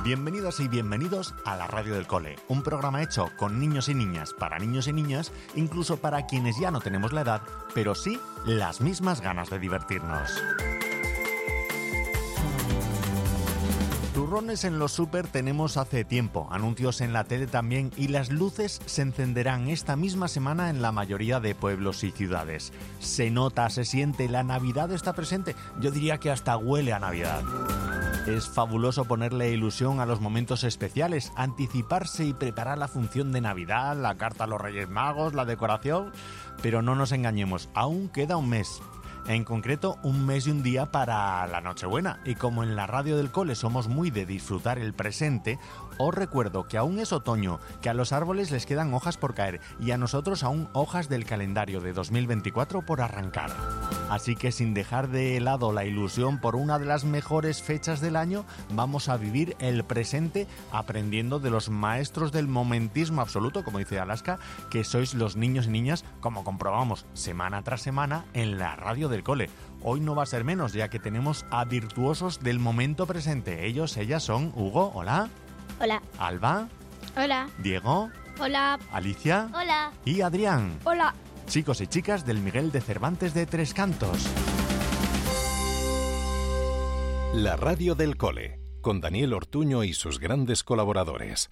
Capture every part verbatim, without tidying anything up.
Bienvenidas y bienvenidos a la Radio del Cole, un programa hecho con niños y niñas, para niños y niñas, incluso para quienes ya no tenemos la edad, pero sí las mismas ganas de divertirnos. Turrones en los súper tenemos hace tiempo, anuncios en la tele también, y las luces se encenderán esta misma semana en la mayoría de pueblos y ciudades. Se nota, se siente, la Navidad está presente. Yo diría que hasta huele a Navidad. Es fabuloso ponerle ilusión a los momentos especiales, anticiparse y preparar la función de Navidad, la carta a los Reyes Magos, la decoración, pero no nos engañemos, aún queda un mes. En concreto, un mes y un día para la Nochebuena. Y como en la Radio del Cole somos muy de disfrutar el presente, os recuerdo que aún es otoño, que a los árboles les quedan hojas por caer y a nosotros aún hojas del calendario de dos mil veinticuatro por arrancar. Así que sin dejar de lado la ilusión por una de las mejores fechas del año, vamos a vivir el presente aprendiendo de los maestros del momentismo absoluto, como dice Alaska, que sois los niños y niñas, como comprobamos semana tras semana en la Radio del Cole. Hoy no va a ser menos, ya que tenemos a virtuosos del momento presente. Ellos, ellas son Hugo, hola. Hola. Alba. Hola. Diego. Hola. Alicia. Hola. Y Adrián. Hola. Chicos y chicas del Miguel de Cervantes de Tres Cantos. La Radio del Cole, con Daniel Ortuño y sus grandes colaboradores.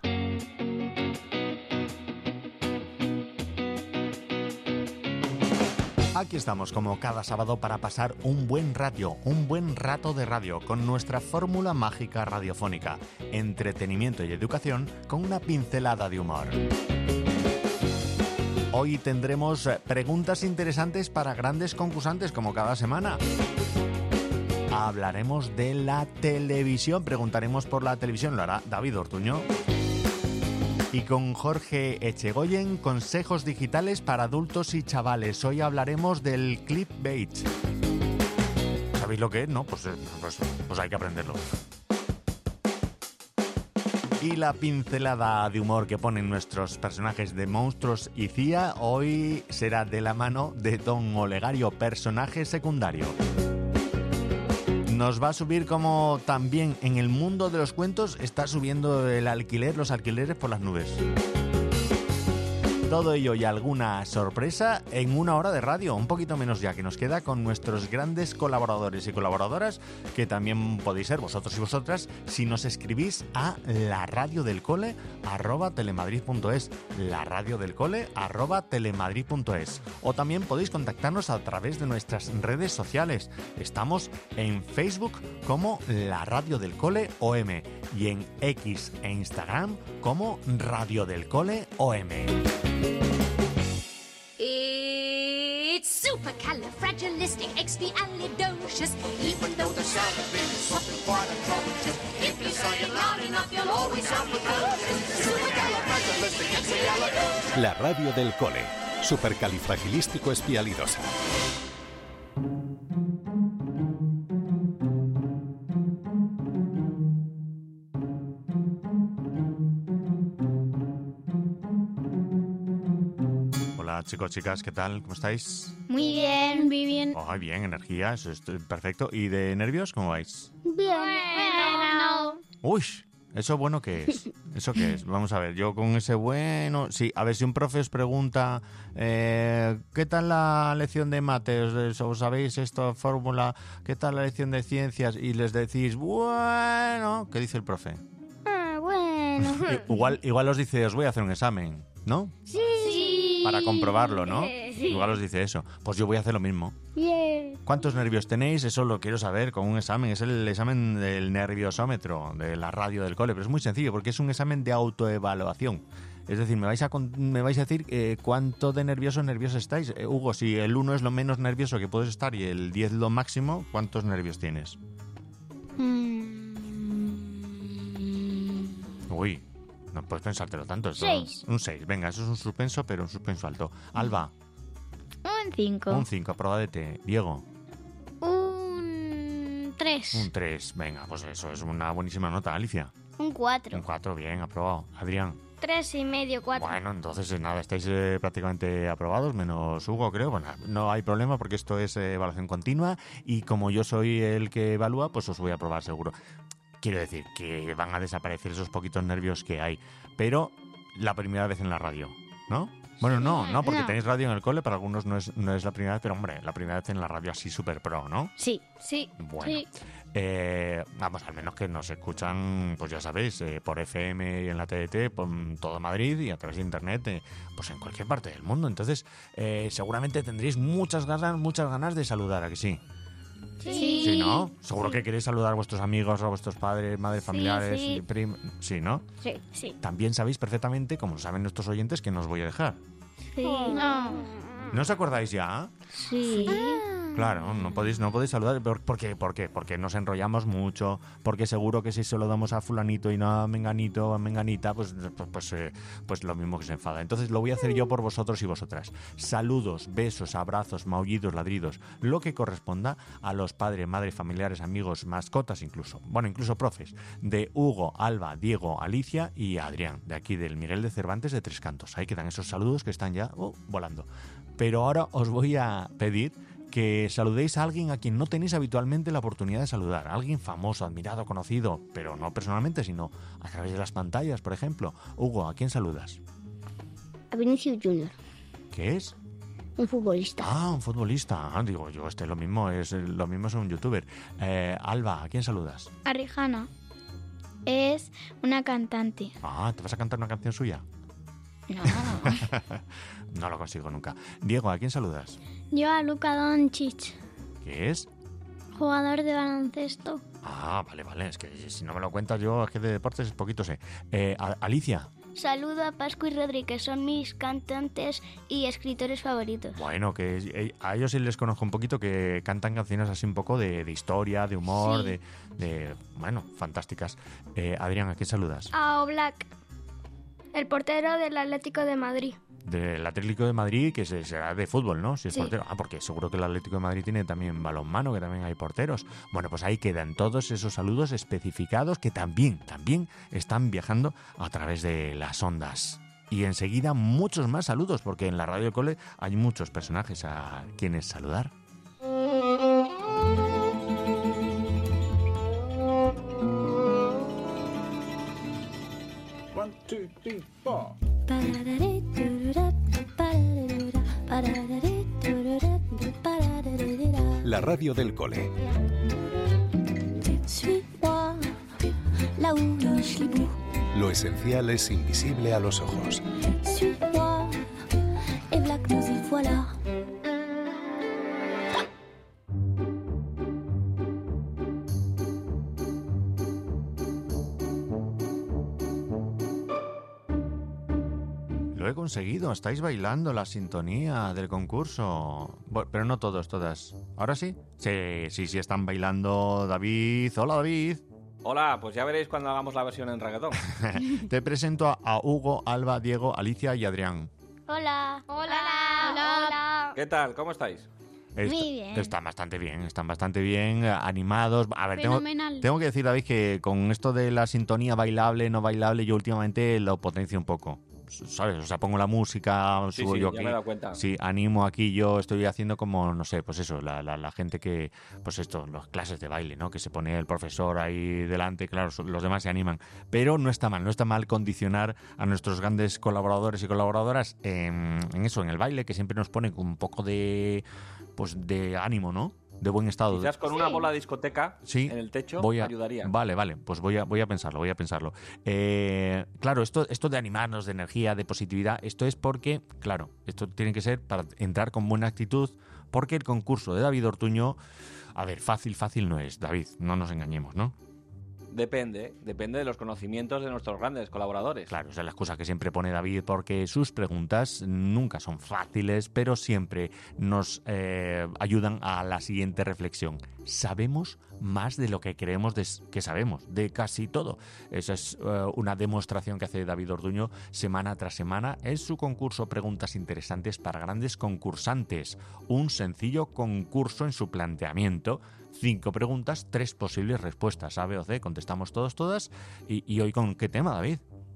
Aquí estamos como cada sábado para pasar un buen radio, un buen rato de radio con nuestra fórmula mágica radiofónica, entretenimiento y educación con una pincelada de humor. Hoy tendremos preguntas interesantes para grandes concursantes como cada semana. Hablaremos de la televisión, preguntaremos por la televisión, lo hará David Ortuño. Y con Jorge Echegoyen, consejos digitales para adultos y chavales. Hoy hablaremos del clickbait. ¿Sabéis lo que es? No, pues, pues, pues hay que aprenderlo. Y la pincelada de humor que ponen nuestros personajes de Monstruos y C I A hoy será de la mano de Don Olegario, personaje secundario. Nos va a subir como también en el mundo de los cuentos está subiendo el alquiler, los alquileres por las nubes. Todo ello y alguna sorpresa en una hora de radio, un poquito menos ya que nos queda con nuestros grandes colaboradores y colaboradoras, que también podéis ser vosotros y vosotras si nos escribís a la radio del cole arroba telemadrid punto es, la radio del cole arroba telemadrid punto es, o también podéis contactarnos a través de nuestras redes sociales. Estamos en Facebook como La Radio del Cole O M y en X e Instagram como Radio del Cole O M. It's supercalifragilisticexpialidocious. Even though the sound of it is something quite atrocious. If you say it loud enough, you'll always sound precocious. Supercalifragilisticexpialidocious. La Radio del Cole, supercalifragilístico espialidosa. Chicos, chicas, ¿qué tal? ¿Cómo estáis? Muy bien, muy bien. Oh, bien, energía, eso es perfecto. ¿Y de nervios, cómo vais? Bien. Bueno. Uy, ¿eso bueno qué es? ¿Eso qué es? Vamos a ver, yo con ese bueno... Sí, a ver, si un profe os pregunta eh, ¿qué tal la lección de mates? ¿Os sabéis esta fórmula? ¿Qué tal la lección de ciencias? Y les decís, bueno... ¿Qué dice el profe? Ah, bueno. igual, igual os dice, os voy a hacer un examen, ¿no? Sí. Para comprobarlo, ¿no? Sí. Igual os dice eso. Pues yo voy a hacer lo mismo. Yeah. ¿Cuántos nervios tenéis? Eso lo quiero saber con un examen. Es el examen del nerviosómetro de la radio del cole. Pero es muy sencillo porque es un examen de autoevaluación. Es decir, me vais a, me vais a decir eh, cuánto de nervioso nerviosos estáis. Eh, Hugo, si el uno es lo menos nervioso que puedes estar y el diez lo máximo, ¿cuántos nervios tienes? Mm. Uy, no puedes pensártelo tanto. Esto, Seis. Un seis. Venga, eso es un suspenso, pero un suspenso alto. Alba. Un cinco. Un cinco, aprobadete. Diego. Un tres. Un tres. Venga, pues eso es una buenísima nota. Alicia. Un cuatro. Un cuatro, bien, aprobado. Adrián. Tres y medio, cuatro. Bueno, entonces nada, estáis eh, prácticamente aprobados, menos Hugo, creo. Bueno, no hay problema porque esto es eh, evaluación continua y como yo soy el que evalúa, pues os voy a aprobar seguro. quiero decir que van a desaparecer esos poquitos nervios que hay. Pero la primera vez en la radio, ¿no? Bueno, no, no, porque No. tenéis radio en el cole, para algunos no es, no es la primera vez, pero hombre, la primera vez en la radio así súper pro, ¿no? Sí. Sí. Bueno, Sí. eh, vamos, al menos que nos escuchan, pues ya sabéis, eh, por F M y en la T D T, por todo Madrid y a través de internet, eh, pues en cualquier parte del mundo. Entonces, eh, seguramente tendréis muchas ganas, muchas ganas de saludar, ¿a que sí? Sí. Sí, ¿no? Seguro que queréis saludar a vuestros amigos, a vuestros padres, madres, familiares, sí. y prim- sí, ¿no? Sí. Sí. También sabéis perfectamente, como lo saben nuestros oyentes, que no os voy a dejar. Sí. No. ¿No os acordáis ya? Sí. Claro, no podéis, no podéis saludar. ¿Por, por qué? ¿Por qué? Porque nos enrollamos mucho, porque seguro que si se lo damos a fulanito y no a menganito o a menganita, pues, pues, pues, eh, pues lo mismo que se enfada. Entonces lo voy a hacer yo por vosotros y vosotras. Saludos, besos, abrazos, maullidos, ladridos, lo que corresponda a los padres, madres, familiares, amigos, mascotas incluso, bueno, incluso profes, de Hugo, Alba, Diego, Alicia y Adrián, de aquí del Miguel de Cervantes de Tres Cantos. Ahí quedan esos saludos que están ya uh, volando. Pero ahora os voy a pedir que saludéis a alguien a quien no tenéis habitualmente la oportunidad de saludar, a alguien famoso, admirado, conocido, pero no personalmente, sino a través de las pantallas, por ejemplo. Hugo, ¿a quién saludas? A Vinicius Junior, ¿Qué es? un futbolista. Ah, un futbolista. Ah, digo yo, este es lo mismo, es lo mismo es un youtuber. Eh, Alba, ¿a quién saludas? A Rihanna. Es una cantante. Ah, ¿te vas a cantar una canción suya? No. No lo consigo nunca. Diego, ¿a quién saludas? Yo a Luka Doncic, ¿Qué es? jugador de baloncesto. Ah, vale, vale, es que si no me lo cuentas yo, es que de deportes es poquito sé. Eh, a- Alicia. Saludo a Pascu y Rodri, que son mis cantantes y escritores favoritos. Bueno, que eh, a ellos sí les conozco un poquito, que cantan canciones así un poco de, de historia, de humor, Sí. de, de... Bueno, fantásticas. Eh, Adrián, ¿a quién saludas? A Oblak, el portero del Atlético de Madrid. Del Atlético de Madrid, que se- será de fútbol, ¿no? Si es Sí. portero. Ah, porque seguro que el Atlético de Madrid tiene también balonmano, que también hay porteros. Bueno, pues ahí quedan todos esos saludos especificados que también, también están viajando a través de las ondas. Y enseguida muchos más saludos, porque en la Radio del Cole hay muchos personajes a quienes saludar. One, two, three, four. La radio del cole. Suis-moi là où niche l'hibou. Lo esencial es invisible a los ojos. Suis-moi et v'là que nous y voilà. Lo he conseguido, estáis bailando la sintonía del concurso. Bu- pero no todos, todas. ¿Ahora sí? Sí, sí, sí, están bailando. David, hola David. Hola, pues ya veréis cuando hagamos la versión en reggaetón. Te presento a, a Hugo, Alba, Diego, Alicia y Adrián. Hola. Hola. Hola. ¿Qué tal? ¿Cómo estáis? Est- Muy bien. Están bastante bien, están bastante bien, eh, animados. A ver, tengo, Fenomenal. tengo que decir, David, que con esto de la sintonía bailable, no bailable, yo últimamente lo potencio un poco. ¿Sabes? O sea, pongo la música, Sí, subo sí, yo ya aquí. me he dado cuenta. Sí, animo aquí, yo estoy haciendo como, no sé, pues eso, la, la, la gente que, pues esto, las clases de baile, ¿no? Que se pone el profesor ahí delante, claro, so- los demás se animan. Pero no está mal, no está mal condicionar a nuestros grandes colaboradores y colaboradoras en, en eso, en el baile, que siempre nos pone con un poco de, pues de ánimo, ¿no? De buen estado. Quizás con una bola de discoteca Sí, en el techo voy a, ayudaría. Vale, vale, pues voy a, voy a pensarlo, voy a pensarlo. Eh, claro, esto, esto de animarnos, de energía, de positividad, esto es porque, claro, esto tiene que ser para entrar con buena actitud, porque el concurso de David Ortuño, a ver, fácil, fácil no es, David, no nos engañemos, ¿no? Depende, depende de los conocimientos de nuestros grandes colaboradores. Claro, esa es la excusa que siempre pone David, porque sus preguntas nunca son fáciles, pero siempre nos eh, ayudan a la siguiente reflexión. Sabemos más de lo que creemos de- que sabemos, de casi todo. Esa es eh, una demostración que hace David Ortuño semana tras semana en su concurso Preguntas Interesantes para Grandes Concursantes. Un sencillo concurso en su planteamiento. Cinco preguntas, tres posibles respuestas. A, B o C, contestamos todos, todas. Y, y hoy, ¿con qué tema, David?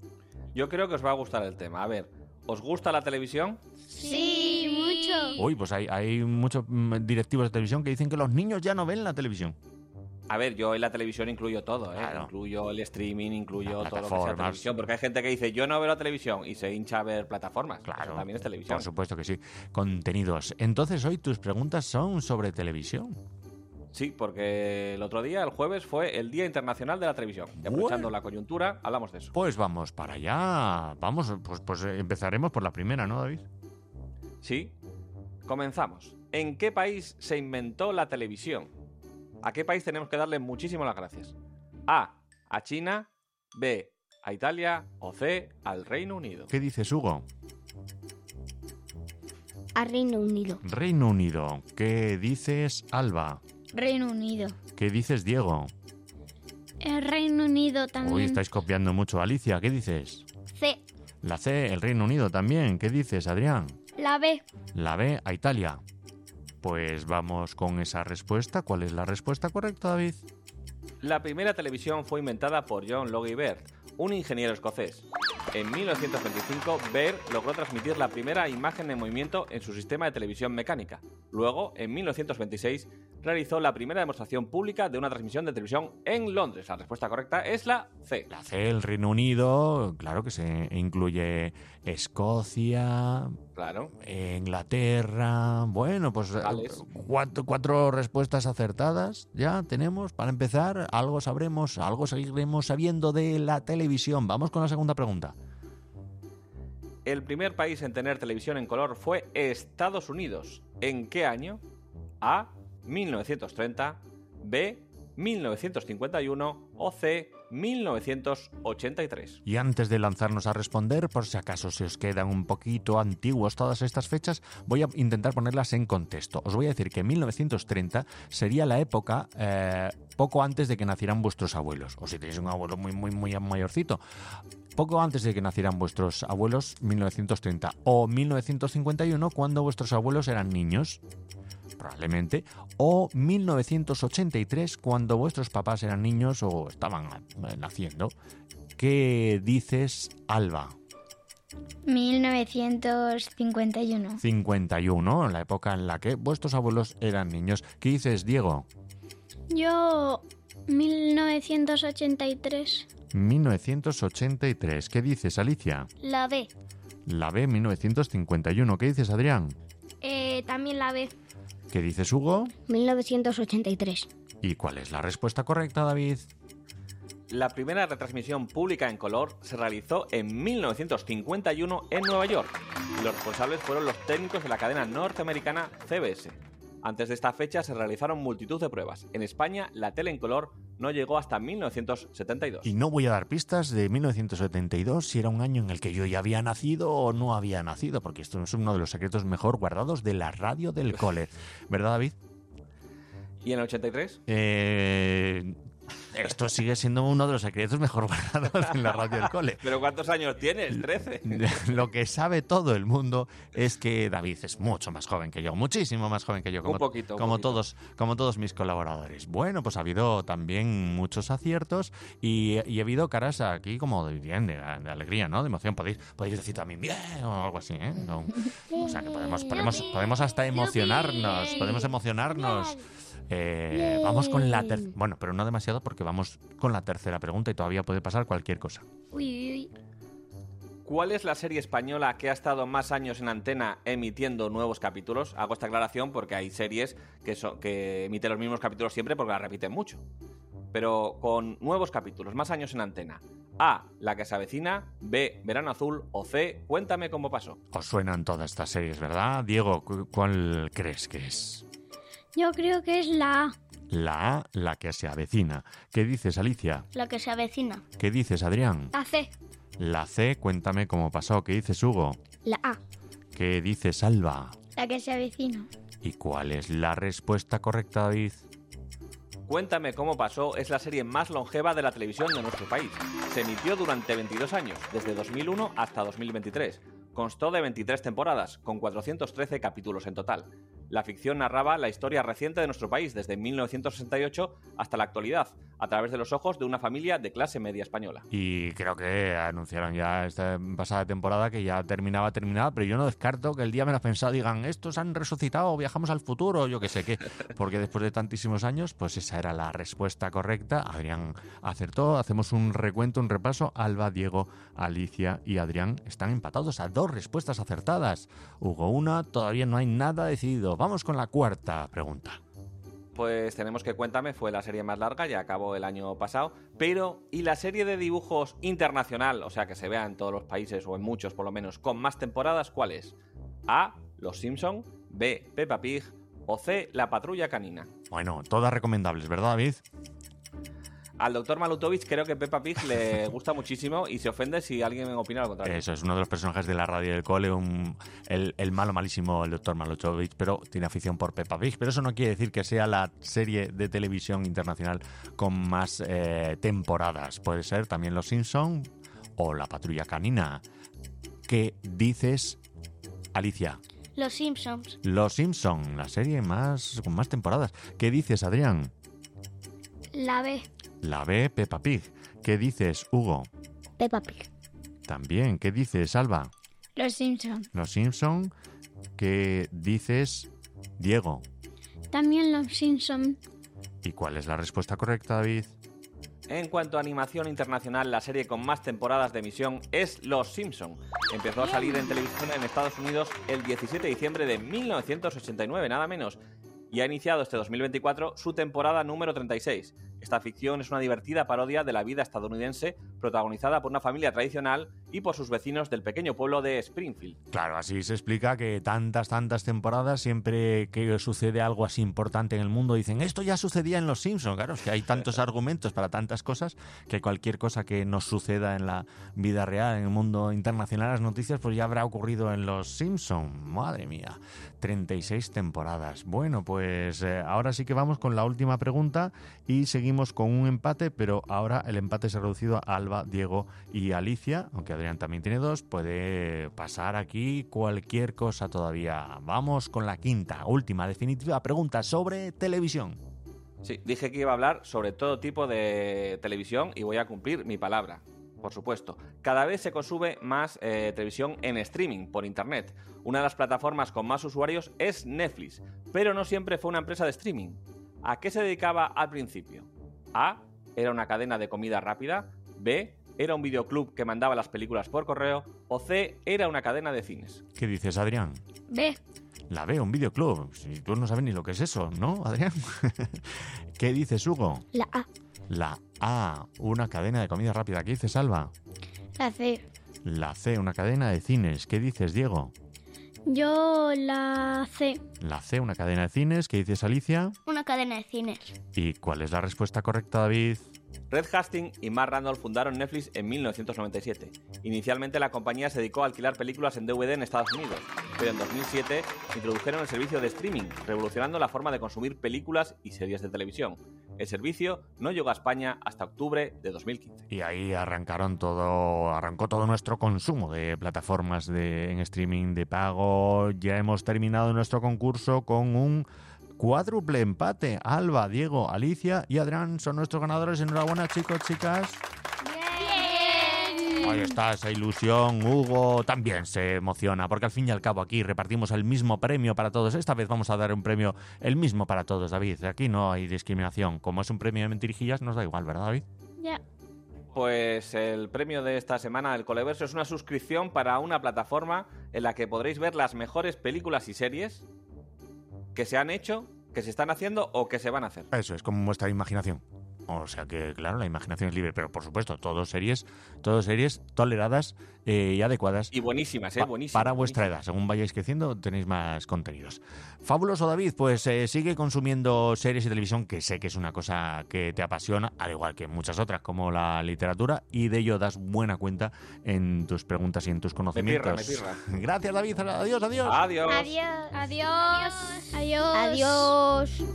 Yo creo que os va a gustar el tema. A ver, ¿os gusta la televisión? Sí, mucho. Uy, pues hay, hay muchos mm, directivos de televisión que dicen que los niños ya no ven la televisión. A ver, yo en la televisión incluyo todo, ¿eh? Claro. Incluyo el streaming, incluyo Las todo lo que sea plataformas. televisión. Porque hay gente que dice, yo no veo la televisión y se hincha a ver plataformas. Claro, Eso también es televisión. por supuesto que sí. Contenidos. Entonces hoy tus preguntas son sobre televisión. Sí, porque el otro día, el jueves, fue el Día Internacional de la Televisión. Y aprovechando Bueno. la coyuntura, hablamos de eso. Pues vamos para allá. Vamos, pues, pues eh, empezaremos por la primera, ¿no, David? Sí. Comenzamos. ¿En qué país se inventó la televisión? ¿A qué país tenemos que darle muchísimas las gracias? A. A China. B. A Italia. O C. Al Reino Unido. ¿Qué dices, Hugo? A Reino Unido. Reino Unido. ¿Qué dices, Alba? Reino Unido. ¿Qué dices, Diego? El Reino Unido también. Hoy estáis copiando mucho. Alicia, ¿qué dices? C. La C, el Reino Unido también. ¿Qué dices, Adrián? La B. La B, a Italia. Pues vamos con esa respuesta. ¿Cuál es la respuesta correcta, David? La primera televisión fue inventada por John Logie Baird, un ingeniero escocés. En mil novecientos veinticinco, Baird logró transmitir la primera imagen en movimiento en su sistema de televisión mecánica. Luego, en mil novecientos veintiséis, realizó la primera demostración pública de una transmisión de televisión en Londres. La respuesta correcta es la C. La C, el Reino Unido, claro que se incluye Escocia, Claro. Inglaterra. Bueno, pues eh, Gales. cuatro, cuatro respuestas acertadas ya tenemos. Para empezar, algo sabremos, algo seguiremos sabiendo de la televisión. Vamos con la segunda pregunta. El primer país en tener televisión en color fue Estados Unidos. ¿En qué año? A. mil novecientos treinta. B. mil novecientos cincuenta y uno. O C. mil novecientos ochenta y tres. Y antes de lanzarnos a responder, por si acaso se os quedan un poquito antiguos todas estas fechas, voy a intentar ponerlas en contexto. Os voy a decir que mil novecientos treinta sería la época eh, poco antes de que nacieran vuestros abuelos. O si tenéis un abuelo muy, muy, muy mayorcito. Poco antes de que nacieran vuestros abuelos, mil novecientos treinta. O mil novecientos cincuenta y uno, cuando vuestros abuelos eran niños. Probablemente. O mil novecientos ochenta y tres, cuando vuestros papás eran niños o estaban eh, naciendo. ¿Qué dices, Alba? mil novecientos cincuenta y uno. cincuenta y uno, la época en la que vuestros abuelos eran niños. ¿Qué dices, Diego? Yo, mil novecientos ochenta y tres. mil novecientos ochenta y tres. ¿Qué dices, Alicia? La B. La B, mil novecientos cincuenta y uno. ¿Qué dices, Adrián? Eh, también la B. ¿Qué dices, Hugo? mil novecientos ochenta y tres. ¿Y cuál es la respuesta correcta, David? La primera retransmisión pública en color se realizó en mil novecientos cincuenta y uno en Nueva York. Los responsables fueron los técnicos de la cadena norteamericana C B S. Antes de esta fecha se realizaron multitud de pruebas. En España, la tele en color no llegó hasta mil novecientos setenta y dos. Y no voy a dar pistas de mil novecientos setenta y dos si era un año en el que yo ya había nacido o no había nacido, porque esto es uno de los secretos mejor guardados de la radio del cole. ¿Verdad, David? ¿Y en el ochenta y tres? Eh... Esto sigue siendo uno de los secretos mejor guardados en la radio del cole. ¿Pero cuántos años tienes? ¿trece? Lo que sabe todo el mundo es que David es mucho más joven que yo, muchísimo más joven que yo, como, Un poquito, un como poquito. todos, como todos mis colaboradores. Bueno, pues ha habido también muchos aciertos y, y ha habido caras aquí como de, bien, de, de alegría, ¿no? De emoción. Podéis, podéis decir también bien o algo así, ¿eh? No. O sea que podemos, podemos, podemos hasta emocionarnos, podemos emocionarnos. Eh, vamos con la tercera. Bueno, pero no demasiado porque vamos con la tercera pregunta y todavía puede pasar cualquier cosa. Uy, uy, uy. ¿Cuál es la serie española que ha estado más años en antena emitiendo nuevos capítulos? Hago esta aclaración porque hay series que, son, que emiten los mismos capítulos siempre porque la repiten mucho. Pero con nuevos capítulos, más años en antena. A. La que se avecina. B. Verano Azul. O C. Cuéntame cómo pasó. Os suenan todas estas series, ¿verdad? Diego, cu- ¿cuál crees que es? Yo creo que es la A. La A, la que se avecina. ¿Qué dices, Alicia? La que se avecina. ¿Qué dices, Adrián? La C. La C, cuéntame cómo pasó. ¿Qué dices, Hugo? La A. ¿Qué dices, Alba? La que se avecina. ¿Y cuál es la respuesta correcta, David? Cuéntame cómo pasó es la serie más longeva de la televisión de nuestro país. Se emitió durante veintidós años, desde dos mil uno hasta dos mil veintitrés. Constó de veintitrés temporadas, con cuatrocientos trece capítulos en total. La ficción narraba la historia reciente de nuestro país, desde mil novecientos sesenta y ocho hasta la actualidad, a través de los ojos de una familia de clase media española. Y creo que anunciaron ya esta pasada temporada que ya terminaba, terminaba, pero yo no descarto que el día menos pensado digan, estos han resucitado, viajamos al futuro, yo qué sé qué, porque después de tantísimos años, pues esa era la respuesta correcta. Adrián acertó, hacemos un recuento, un repaso. Alba, Diego, Alicia y Adrián están empatados a dos respuestas acertadas. Hugo una, todavía no hay nada decidido. Vamos con la cuarta pregunta. Pues tenemos que Cuéntame fue la serie más larga, ya acabó el año pasado, pero ¿y la serie de dibujos internacional, o sea que se vea en todos los países o en muchos por lo menos, con más temporadas, cuál es? A. Los Simpson, B. Peppa Pig o C. La Patrulla Canina. Bueno, todas recomendables, ¿verdad, David? Al doctor Malutovich creo que Peppa Pig le gusta muchísimo y se ofende si alguien opina lo contrario. Eso, es uno de los personajes de la radio del cole, un, el, el malo malísimo, el doctor Malutovich, pero tiene afición por Peppa Pig. Pero eso no quiere decir que sea la serie de televisión internacional con más eh, temporadas. Puede ser también Los Simpson o La Patrulla Canina. ¿Qué dices, Alicia? Los Simpsons. Los Simpson, la serie más con más temporadas. ¿Qué dices, Adrián? La B. La B, Peppa Pig. ¿Qué dices, Hugo? Peppa Pig. También. ¿Qué dices, Alba? Los Simpson. Los Simpson. ¿Qué dices, Diego? También Los Simpson. ¿Y cuál es la respuesta correcta, David? En cuanto a animación internacional, la serie con más temporadas de emisión es Los Simpson. Empezó a salir en televisión en Estados Unidos el diecisiete de diciembre de mil novecientos ochenta y nueve, nada menos, y ha iniciado este dos mil veinticuatro su temporada número treinta y seis. Esta ficción es una divertida parodia de la vida estadounidense, protagonizada por una familia tradicional y por sus vecinos del pequeño pueblo de Springfield. Claro, así se explica que tantas, tantas temporadas, siempre que sucede algo así importante en el mundo, dicen, esto ya sucedía en Los Simpsons. Claro, es que hay tantos argumentos para tantas cosas que cualquier cosa que nos suceda en la vida real, en el mundo internacional, las noticias, pues ya habrá ocurrido en Los Simpsons. Madre mía, treinta y seis temporadas. Bueno, pues eh, ahora sí que vamos con la última pregunta y seguimos con un empate, pero ahora el empate se ha reducido a Alba, Diego y Alicia, aunque Adrián también tiene dos. Puede pasar aquí cualquier cosa todavía. Vamos con la quinta, última, definitiva pregunta sobre televisión. Sí, dije que iba a hablar sobre todo tipo de televisión y voy a cumplir mi palabra. Por supuesto, cada vez se consume más eh, televisión en streaming, por internet. Una de las plataformas con más usuarios es Netflix, pero no siempre fue una empresa de streaming. ¿A qué se dedicaba al principio? A. Era una cadena de comida rápida. B. Era un videoclub que mandaba las películas por correo. O C. Era una cadena de cines. ¿Qué dices, Adrián? B. La B, un videoclub. Si tú no sabes ni lo que es eso, ¿no, Adrián? ¿Qué dices, Hugo? La A. La A, una cadena de comida rápida. ¿Qué dices, Alba? La C. La C, una cadena de cines. ¿Qué dices, Diego? Yo la C. La C, una cadena de cines. ¿Qué dices, Alicia? Una cadena de cines. ¿Y cuál es la respuesta correcta, David? Red Hastings y Mark Randall fundaron Netflix en mil novecientos noventa y siete. Inicialmente la compañía se dedicó a alquilar películas en D V D en Estados Unidos, pero en dos mil siete introdujeron el servicio de streaming, revolucionando la forma de consumir películas y series de televisión. El servicio no llegó a España hasta octubre de dos mil quince. Y ahí arrancaron todo, arrancó todo nuestro consumo de plataformas de, en streaming de pago. Ya hemos terminado nuestro concurso con un cuádruple empate. Alba, Diego, Alicia y Adrián son nuestros ganadores. Enhorabuena, chicos, chicas. Bien. Ahí está esa ilusión. Hugo también se emociona porque al fin y al cabo aquí repartimos el mismo premio para todos. Esta vez vamos a dar un premio el mismo para todos, David. Aquí no hay discriminación. Como es un premio de mentirijillas, nos da igual, ¿verdad, David? Ya. Pues el premio de esta semana del Coleverso es una suscripción para una plataforma en la que podréis ver las mejores películas y series que se han hecho, que se están haciendo o que se van a hacer. Eso es como vuestra imaginación. O sea que, claro, la imaginación es libre, pero por supuesto, todas series, todas series toleradas eh, y adecuadas. Y buenísimas, ¿eh? Pa- Buenísimas. para vuestra buenísimas. edad. Según vayáis creciendo, tenéis más contenidos. Fabuloso, David, pues eh, sigue consumiendo series y televisión, que sé que es una cosa que te apasiona, al igual que muchas otras, como la literatura, y de ello das buena cuenta en tus preguntas y en tus conocimientos. Me pirra, me Gracias, David. Adiós, adiós. Adiós. Adiós. Adiós. Adiós. Adiós.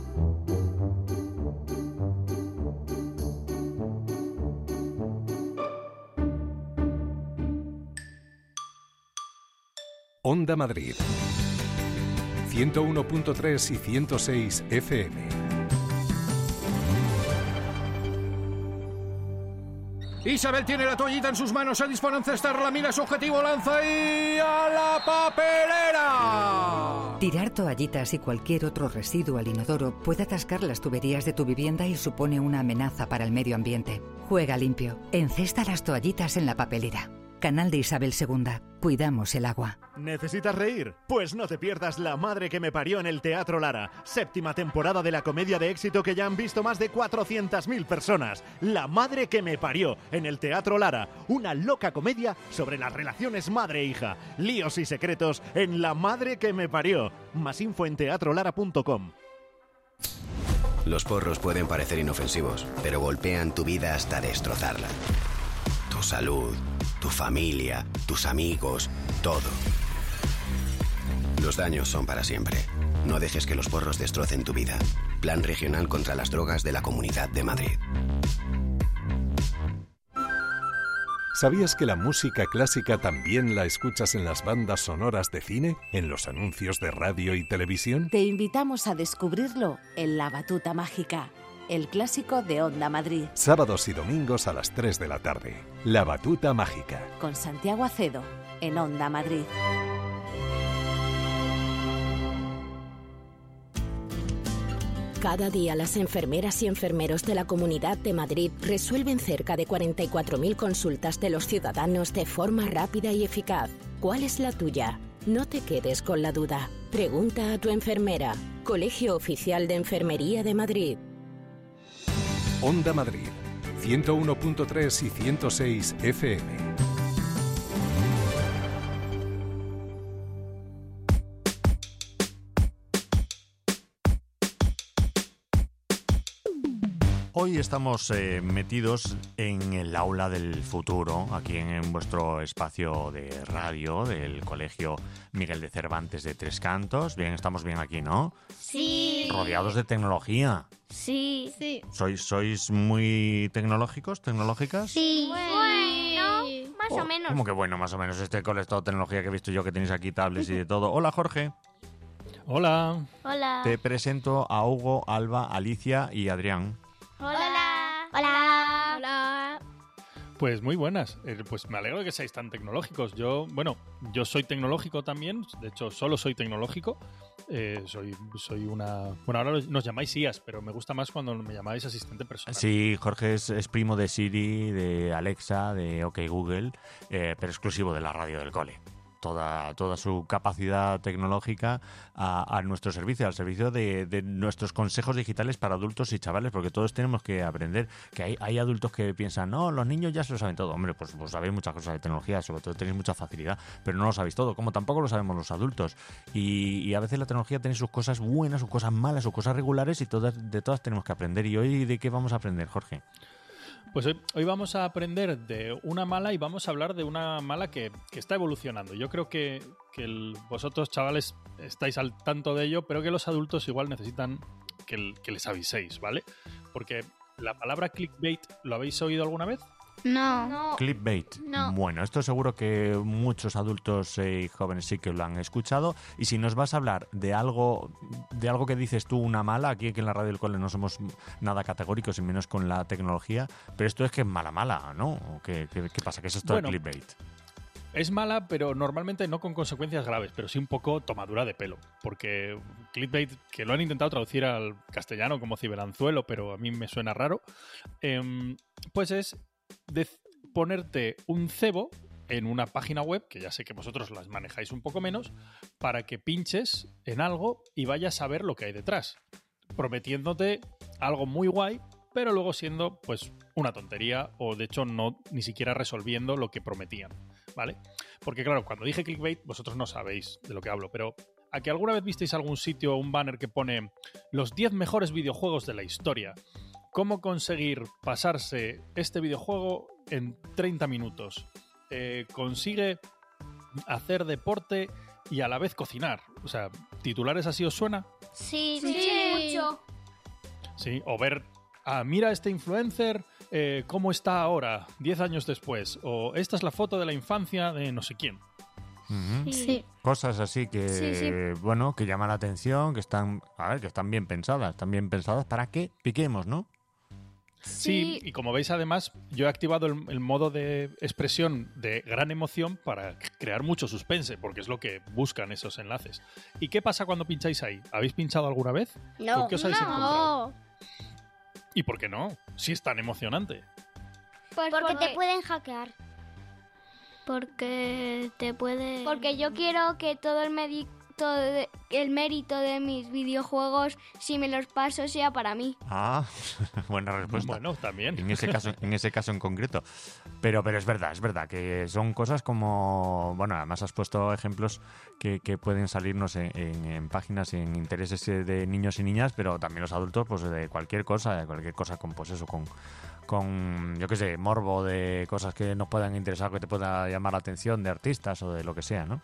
Onda Madrid. ciento uno punto tres y ciento seis F M. Isabel tiene la toallita en sus manos, se dispone a encestarla, mira su objetivo, lanza y a la papelera. Tirar toallitas y cualquier otro residuo al inodoro puede atascar las tuberías de tu vivienda y supone una amenaza para el medio ambiente. Juega limpio. Encesta las toallitas en la papelera. Canal de Isabel segunda. Cuidamos el agua. ¿Necesitas reír? Pues no te pierdas La madre que me parió en el Teatro Lara. Séptima temporada de la comedia de éxito que ya han visto más de cuatrocientas mil personas. La madre que me parió en el Teatro Lara. Una loca comedia sobre las relaciones madre-hija. Líos y secretos en La madre que me parió. Más info en teatro lara punto com. Los porros pueden parecer inofensivos, pero golpean tu vida hasta destrozarla. Tu salud, tu familia, tus amigos, todo. Los daños son para siempre. No dejes que los porros destrocen tu vida. Plan Regional contra las Drogas de la Comunidad de Madrid. ¿Sabías que la música clásica también la escuchas en las bandas sonoras de cine, en los anuncios de radio y televisión? Te invitamos a descubrirlo en La Batuta Mágica, el clásico de Onda Madrid. Sábados y domingos a las tres de la tarde. La Batuta Mágica. Con Santiago Acedo, en Onda Madrid. Cada día las enfermeras y enfermeros de la Comunidad de Madrid resuelven cerca de cuarenta y cuatro mil consultas de los ciudadanos de forma rápida y eficaz. ¿Cuál es la tuya? No te quedes con la duda. Pregunta a tu enfermera. Colegio Oficial de Enfermería de Madrid. Onda Madrid, ciento uno punto tres y ciento seis F M. Hoy estamos eh, metidos en el aula del futuro, aquí en, en vuestro espacio de radio del Colegio Miguel de Cervantes de Tres Cantos. Bien, estamos bien aquí, ¿no? Sí. Rodeados de tecnología. Sí. Sí. ¿Sois, sois muy tecnológicos, tecnológicas? Sí. Bueno, más Oh, o menos. ¿Cómo que bueno, más o menos? Este cole es todo tecnología que he visto yo, que tenéis aquí tablets y de todo. Hola, Jorge. Hola. Hola. Te presento a Hugo, Alba, Alicia y Adrián. Hola. Hola. Hola. Pues muy buenas. Eh, pues me alegro de que seáis tan tecnológicos. Yo, bueno, yo soy tecnológico también. De hecho, solo soy tecnológico. Eh, soy, soy una... Bueno, ahora nos llamáis I A S, pero me gusta más cuando me llamáis asistente personal. Sí, Jorge es, es primo de Siri, de Alexa, de OK Google, eh, pero exclusivo de la radio del cole. Toda, toda su capacidad tecnológica a, a nuestro servicio, al servicio de, de nuestros consejos digitales para adultos y chavales, porque todos tenemos que aprender, que hay, hay adultos que piensan, no, los niños ya se lo saben todo. Hombre, pues, pues sabéis muchas cosas de tecnología, sobre todo tenéis mucha facilidad, pero no lo sabéis todo, como tampoco lo sabemos los adultos. Y, y a veces la tecnología tiene sus cosas buenas, sus cosas malas, sus cosas regulares, y todas, de todas tenemos que aprender. ¿Y hoy de qué vamos a aprender, Jorge? Pues hoy, hoy vamos a aprender de una mala y vamos a hablar de una mala que, que está evolucionando. Yo creo que, que el, vosotros, chavales, estáis al tanto de ello, pero que los adultos igual necesitan que, el, que les aviséis, ¿vale? Porque la palabra clickbait, ¿lo habéis oído alguna vez? No. no. Clickbait. No. Bueno, esto seguro que muchos adultos y jóvenes sí que lo han escuchado. Y si nos vas a hablar de algo de algo que dices tú, una mala, aquí que en la radio del cole no somos nada categóricos y menos con la tecnología, pero esto es que es mala, mala, ¿no? ¿Qué, qué, qué pasa? ¿Qué es esto bueno, de clickbait? Es mala, pero normalmente no con consecuencias graves, pero sí un poco tomadura de pelo. Porque clickbait, que lo han intentado traducir al castellano como ciberanzuelo, pero a mí me suena raro, eh, pues es de ponerte un cebo en una página web, que ya sé que vosotros las manejáis un poco menos, para que pinches en algo y vayas a ver lo que hay detrás, prometiéndote algo muy guay, pero luego siendo pues una tontería o de hecho no ni siquiera resolviendo lo que prometían, ¿vale? Porque claro, cuando dije clickbait vosotros no sabéis de lo que hablo, pero ¿a que alguna vez visteis algún sitio o un banner que pone los diez mejores videojuegos de la historia? ¿Cómo conseguir pasarse este videojuego en treinta minutos? Eh, consigue hacer deporte y a la vez cocinar. O sea, ¿titulares así os suena? Sí, sí, sí. mucho. Sí, o ver, ah, mira este influencer, eh, cómo está ahora, diez años después. O esta es la foto de la infancia de no sé quién. Uh-huh. Sí. Cosas así que, Sí, sí. bueno, que llaman la atención, que están, a ver, que están bien pensadas, están bien pensadas para que piquemos, ¿no? Sí, y como veis además, yo he activado el, el modo de expresión de gran emoción para crear mucho suspense, porque es lo que buscan esos enlaces. ¿Y qué pasa cuando pincháis ahí? ¿Habéis pinchado alguna vez? No. ¿Con qué os habéis No. encontrado? ¿Y por qué no? Si es tan emocionante. Pues Porque porque te pueden hackear. Porque te puede... Porque yo quiero que todo el, medi- todo de- el mérito de mis videojuegos, si me los paso, sea para mí. Ah, buena respuesta. Bueno, también. En ese caso, en ese caso en concreto. Pero, pero es verdad, es verdad que son cosas como, bueno, además has puesto ejemplos que, que pueden salirnos en, en, en páginas en intereses de niños y niñas, pero también los adultos, pues de cualquier cosa, de cualquier cosa con, pues eso, con, con, yo qué sé, morbo de cosas que nos puedan interesar, que te pueda llamar la atención de artistas o de lo que sea, ¿no?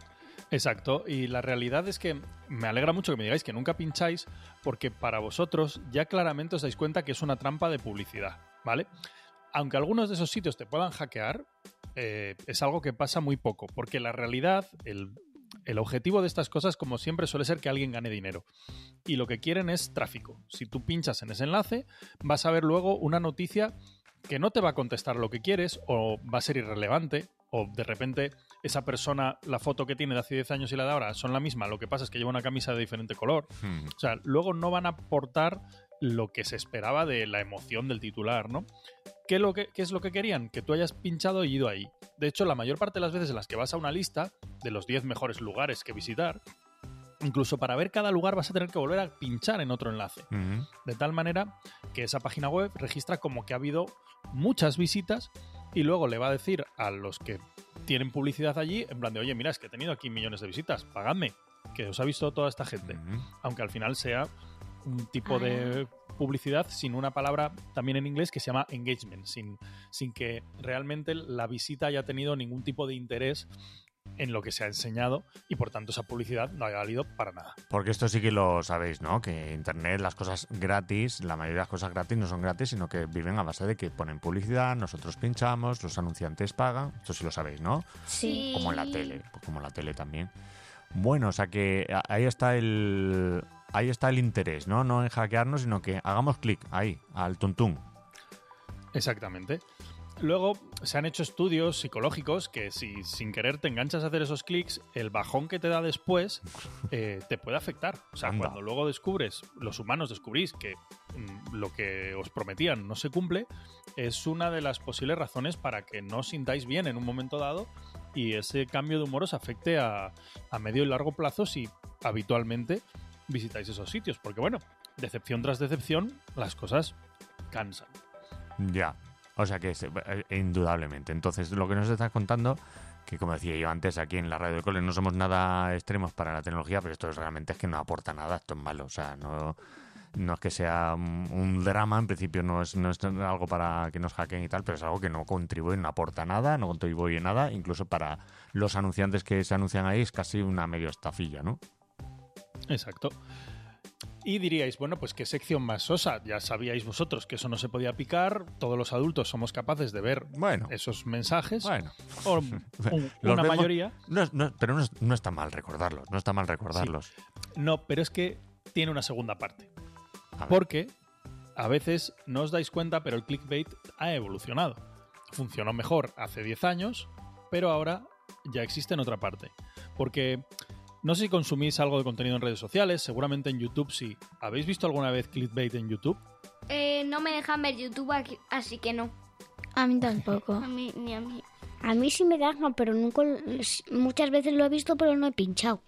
Exacto, y la realidad es que me alegra mucho que me digáis que nunca pincháis, porque para vosotros ya claramente os dais cuenta que es una trampa de publicidad, ¿vale? Aunque algunos de esos sitios te puedan hackear, eh, es algo que pasa muy poco, porque la realidad, el, el objetivo de estas cosas, como siempre, suele ser que alguien gane dinero. Y lo que quieren es tráfico. Si tú pinchas en ese enlace, vas a ver luego una noticia que no te va a contestar lo que quieres, o va a ser irrelevante, o de repente esa persona, la foto que tiene de hace diez años y la de ahora son la misma, lo que pasa es que lleva una camisa de diferente color. Hmm. O sea, luego no van a aportar lo que se esperaba de la emoción del titular, ¿no? ¿Qué, lo que, ¿Qué es lo que querían? Que tú hayas pinchado y ido ahí. De hecho, la mayor parte de las veces en las que vas a una lista de los diez mejores lugares que visitar, incluso para ver cada lugar vas a tener que volver a pinchar en otro enlace. Uh-huh. De tal manera que esa página web registra como que ha habido muchas visitas y luego le va a decir a los que tienen publicidad allí, en plan de, oye, mira, es que he tenido aquí millones de visitas, pagadme, que os ha visto toda esta gente. Uh-huh. Aunque al final sea un tipo de publicidad sin una palabra también en inglés que se llama engagement, sin, sin que realmente la visita haya tenido ningún tipo de interés en lo que se ha enseñado y por tanto esa publicidad no haya valido para nada. Porque esto sí que lo sabéis, ¿no? Que Internet, las cosas gratis, la mayoría de las cosas gratis no son gratis, sino que viven a base de que ponen publicidad, nosotros pinchamos, los anunciantes pagan. Esto sí lo sabéis, ¿no? Sí. Como en la tele, pues como en la tele también. Bueno, o sea que ahí está el ahí está el interés, ¿no? No en hackearnos, sino que hagamos clic ahí, al tuntún. Exactamente. Luego se han hecho estudios psicológicos que si sin querer te enganchas a hacer esos clics, el bajón que te da después eh, te puede afectar. O sea, Anda. cuando luego descubres, los humanos descubrís que mm, lo que os prometían no se cumple, es una de las posibles razones para que no os sintáis bien en un momento dado y ese cambio de humor os afecte a, a medio y largo plazo si habitualmente visitáis esos sitios. Porque bueno, decepción tras decepción, las cosas cansan. Ya. O sea que es, eh, indudablemente. Entonces, lo que nos estás contando, que como decía yo antes, aquí en la radio del cole no somos nada extremos para la tecnología, pero esto es, realmente es que no aporta nada, esto es malo. O sea, no, no es que sea un, un drama, en principio no es, no es algo para que nos hackeen y tal, pero es algo que no contribuye, no aporta nada, no contribuye nada, incluso para los anunciantes que se anuncian ahí es casi una medio estafilla, ¿no? Exacto. Y diríais, bueno, pues qué sección más sosa. Ya sabíais vosotros que eso no se podía picar. Todos los adultos somos capaces de ver bueno, esos mensajes. Bueno. O un, Los una vemos, mayoría. No, no, pero no, no está mal recordarlos. No está mal recordarlos. Sí. No, pero es que tiene una segunda parte. Porque a veces no os dais cuenta, pero el clickbait ha evolucionado. Funcionó mejor hace diez años, pero ahora ya existe en otra parte. Porque no sé si consumís algo de contenido en redes sociales, seguramente en YouTube sí. ¿Habéis visto alguna vez clickbait en YouTube? Eh, no me dejan ver YouTube, aquí, así que no. A mí tampoco. A mí, ni a mí. A mí sí me dejan, pero nunca, muchas veces lo he visto, pero no he pinchado.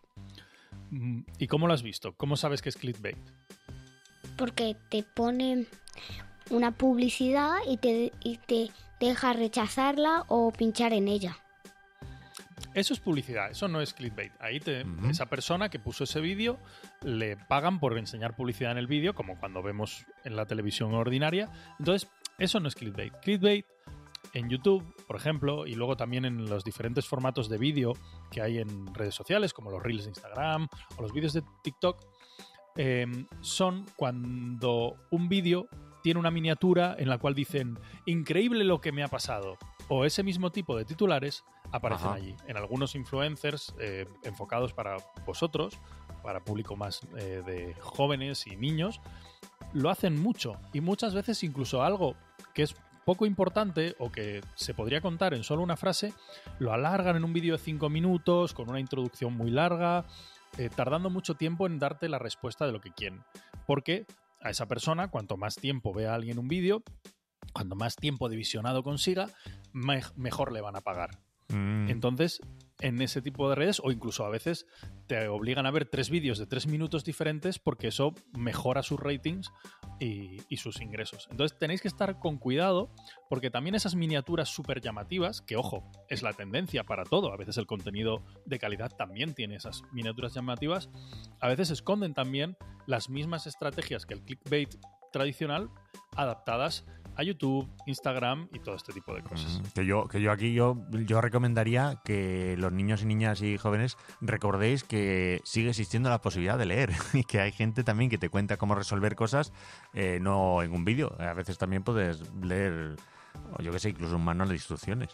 ¿Y cómo lo has visto? ¿Cómo sabes que es clickbait? Porque te pone una publicidad y te, y te deja rechazarla o pinchar en ella. Eso es publicidad, eso no es clickbait. Ahí te, Uh-huh. esa persona que puso ese vídeo le pagan por enseñar publicidad en el vídeo, como cuando vemos en la televisión ordinaria. Entonces, eso no es clickbait. Clickbait en YouTube, por ejemplo, y luego también en los diferentes formatos de vídeo que hay en redes sociales, como los Reels de Instagram o los vídeos de TikTok, eh, son cuando un vídeo tiene una miniatura en la cual dicen increíble lo que me ha pasado, o ese mismo tipo de titulares aparecen Ajá. allí. En algunos influencers eh, enfocados para vosotros, para público más eh, de jóvenes y niños, lo hacen mucho y muchas veces incluso algo que es poco importante o que se podría contar en solo una frase, lo alargan en un vídeo de cinco minutos con una introducción muy larga, eh, tardando mucho tiempo en darte la respuesta de lo que quieren. Porque a esa persona, cuanto más tiempo vea a alguien un vídeo, cuanto más tiempo de visionado consiga, me- mejor le van a pagar. Mm. Entonces, en ese tipo de redes, o incluso a veces te obligan a ver tres vídeos de tres minutos diferentes porque eso mejora sus ratings y, y sus ingresos. Entonces tenéis que estar con cuidado porque también esas miniaturas súper llamativas, que ojo, es la tendencia para todo, a veces el contenido de calidad también tiene esas miniaturas llamativas, a veces esconden también las mismas estrategias que el clickbait tradicional adaptadas a YouTube, Instagram y todo este tipo de cosas. Mm, Que yo, que yo aquí yo, yo recomendaría que los niños y niñas y jóvenes recordéis que sigue existiendo la posibilidad de leer y que hay gente también que te cuenta cómo resolver cosas, eh, no en un vídeo. A veces también puedes leer, o yo qué sé, incluso un manual de instrucciones.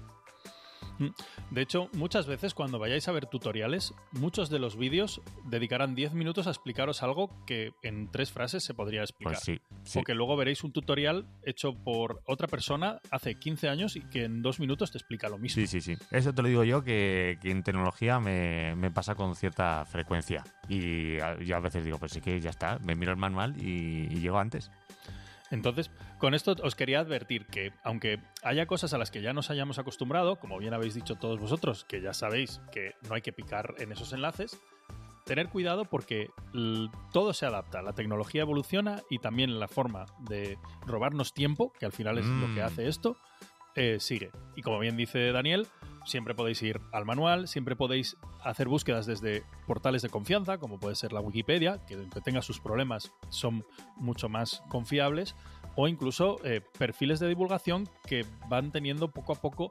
De hecho, muchas veces cuando vayáis a ver tutoriales, muchos de los vídeos dedicarán diez minutos a explicaros algo que en tres frases se podría explicar. Pues sí, sí. O que luego veréis un tutorial hecho por otra persona hace quince años y que en dos minutos te explica lo mismo. Sí, sí, sí. Eso te lo digo yo, que, que en tecnología me, me pasa con cierta frecuencia. Y a- yo a veces digo, pues sí que ya está, me miro el manual y, y llego antes. Entonces, con esto os quería advertir que, aunque haya cosas a las que ya nos hayamos acostumbrado, como bien habéis dicho todos vosotros, que ya sabéis que no hay que picar en esos enlaces, tener cuidado porque l- todo se adapta, la tecnología evoluciona y también la forma de robarnos tiempo, que al final es lo que Mm. hace esto, eh, sigue. Y como bien dice Daniel, siempre podéis ir al manual, siempre podéis hacer búsquedas desde portales de confianza, como puede ser la Wikipedia, que aunque tenga sus problemas son mucho más confiables, o incluso eh, perfiles de divulgación que van teniendo poco a poco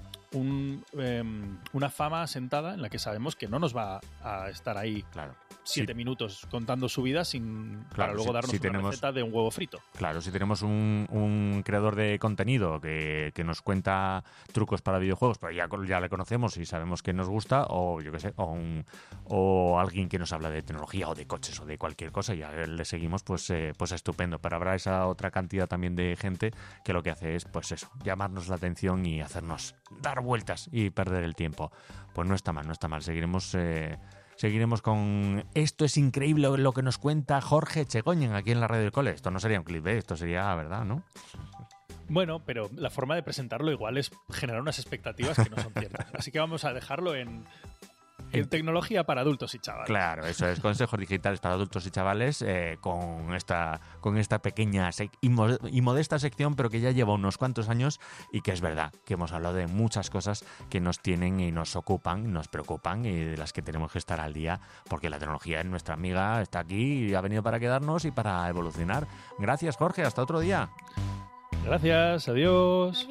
un, em, una fama asentada en la que sabemos que no nos va a estar ahí Claro. siete Sí. minutos contando su vida sin para Claro, luego si- darnos si una tenemos- receta de un huevo frito. Claro, si tenemos un, un creador de contenido que, que nos cuenta trucos para videojuegos, pero ya, ya le conocemos y sabemos que nos gusta, o yo qué sé, o, un- o alguien que nos habla de tecnología o de coches o de cualquier cosa, y a él le seguimos, pues, eh, pues estupendo. Pero habrá esa otra cantidad también de gente que lo que hace es, pues eso, llamarnos la atención y hacernos dar vueltas y perder el tiempo. Pues no está mal, no está mal. Seguiremos... Eh, Seguiremos con esto es increíble lo que nos cuenta Jorge Chegoñen aquí en la radio del cole. Esto no sería un clip, ¿eh? Esto sería verdad, ¿no? Bueno, pero la forma de presentarlo igual es generar unas expectativas que no son ciertas. Así que vamos a dejarlo en, en tecnología para adultos y chavales. Claro, eso es consejos digitales para adultos y chavales eh, con esta con esta pequeña sec- y, mo- y modesta sección, pero que ya lleva unos cuantos años y que es verdad que hemos hablado de muchas cosas que nos tienen y nos ocupan, nos preocupan y de las que tenemos que estar al día porque la tecnología es nuestra amiga, está aquí y ha venido para quedarnos y para evolucionar. Gracias, Jorge, hasta otro día. Gracias, adiós.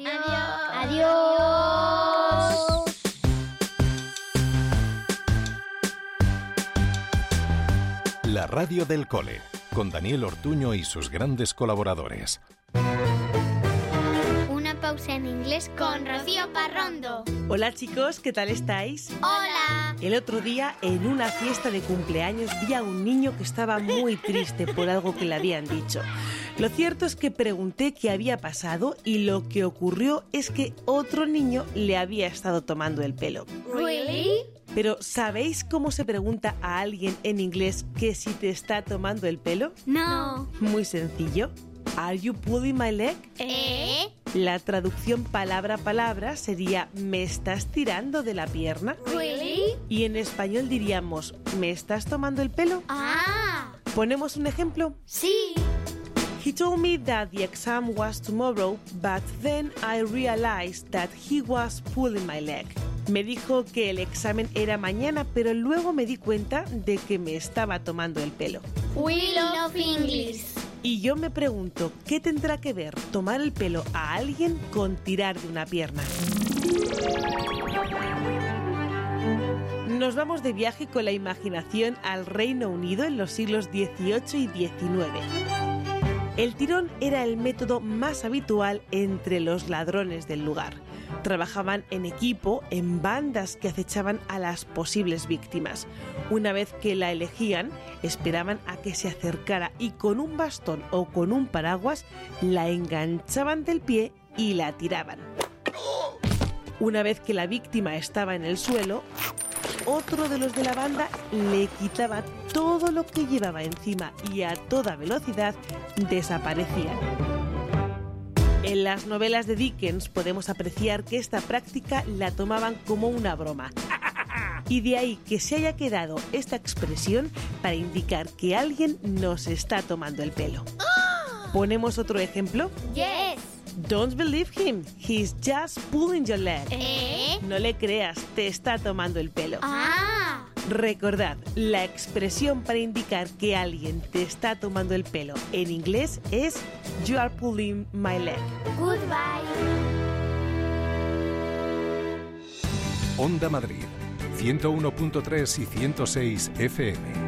Adiós. La radio del cole, con Daniel Ortuño y sus grandes colaboradores. Una pausa en inglés con Rocío Parrondo. Hola chicos, ¿qué tal estáis? Hola. El otro día, en una fiesta de cumpleaños, vi a un niño que estaba muy triste por algo que le habían dicho. Lo cierto es que pregunté qué había pasado y lo que ocurrió es que otro niño le había estado tomando el pelo. Really? Pero ¿sabéis cómo se pregunta a alguien en inglés que si te está tomando el pelo? No. Muy sencillo. ¿Are you pulling my leg? ¿Eh? La traducción palabra a palabra sería ¿me estás tirando de la pierna? Really? Y en español diríamos ¿me estás tomando el pelo? Ah. ¿Ponemos un ejemplo? Sí. He told me that the exam was tomorrow, but then I realized that he was pulling my leg. Me dijo que el examen era mañana, pero luego me di cuenta de que me estaba tomando el pelo. We love English. Y yo me pregunto, ¿qué tendrá que ver tomar el pelo a alguien con tirar de una pierna? Nos vamos de viaje con la imaginación al Reino Unido en los siglos dieciocho y diecinueve. El tirón era el método más habitual entre los ladrones del lugar. Trabajaban en equipo, en bandas que acechaban a las posibles víctimas. Una vez que la elegían, esperaban a que se acercara y con un bastón o con un paraguas la enganchaban del pie y la tiraban. Una vez que la víctima estaba en el suelo, otro de los de la banda le quitaba todo lo que llevaba encima y a toda velocidad desaparecían. En las novelas de Dickens podemos apreciar que esta práctica la tomaban como una broma. Y de ahí que se haya quedado esta expresión para indicar que alguien nos está tomando el pelo. ¿Ponemos otro ejemplo? Yes. Don't believe him. He's just pulling your leg. ¿Eh? No le creas, te está tomando el pelo. Ah. Recordad, la expresión para indicar que alguien te está tomando el pelo en inglés es You are pulling my leg. Goodbye. Onda Madrid, ciento uno punto tres y ciento seis F M.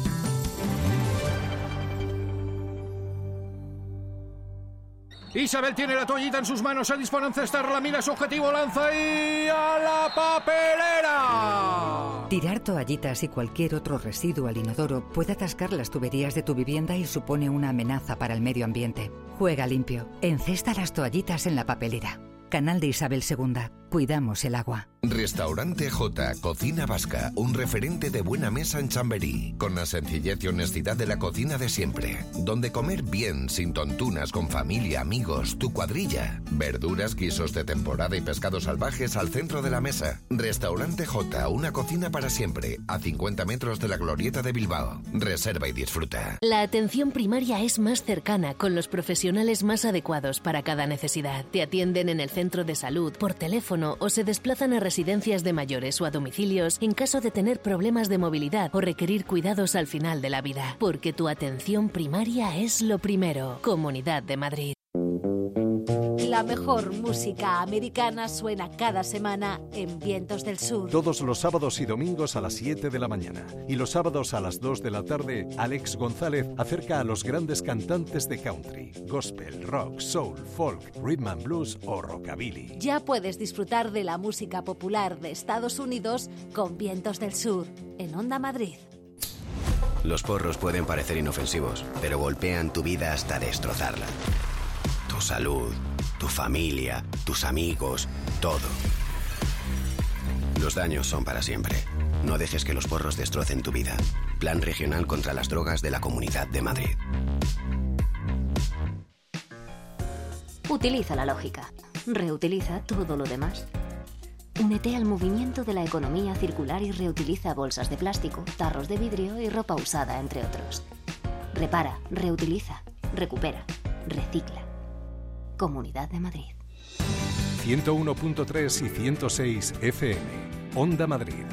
Isabel tiene la toallita en sus manos, se dispone a encestarla, mira su objetivo, lanza y a la papelera. Tirar toallitas y cualquier otro residuo al inodoro puede atascar las tuberías de tu vivienda y supone una amenaza para el medio ambiente. Juega limpio. Encesta las toallitas en la papelera. Canal de Isabel segunda. Cuidamos el agua. Restaurante J, Cocina Vasca, un referente de buena mesa en Chamberí, con la sencillez y honestidad de la cocina de siempre, donde comer bien, sin tontunas, con familia, amigos, tu cuadrilla, verduras, guisos de temporada y pescados salvajes al centro de la mesa. Restaurante J, una cocina para siempre, a cincuenta metros de la Glorieta de Bilbao. Reserva y disfruta. La atención primaria es más cercana, con los profesionales más adecuados para cada necesidad. Te atienden en el centro de salud, por teléfono o se desplazan a residencias de mayores o a domicilios en caso de tener problemas de movilidad o requerir cuidados al final de la vida. Porque tu atención primaria es lo primero. Comunidad de Madrid. La mejor música americana suena cada semana en Vientos del Sur. Todos los sábados y domingos a las siete de la mañana. Y los sábados a las dos de la tarde, Alex González acerca a los grandes cantantes de country, gospel, rock, soul, folk, rhythm and blues o rockabilly. Ya puedes disfrutar de la música popular de Estados Unidos con Vientos del Sur en Onda Madrid. Los porros pueden parecer inofensivos, pero golpean tu vida hasta destrozarla. Tu salud, tu familia, tus amigos, todo. Los daños son para siempre. No dejes que los porros destrocen tu vida. Plan Regional contra las Drogas de la Comunidad de Madrid. Utiliza la lógica. Reutiliza todo lo demás. Únete al movimiento de la economía circular y reutiliza bolsas de plástico, tarros de vidrio y ropa usada, entre otros. Repara, reutiliza, recupera, recicla. Comunidad de Madrid. ciento uno punto tres y ciento seis F M. Onda Madrid.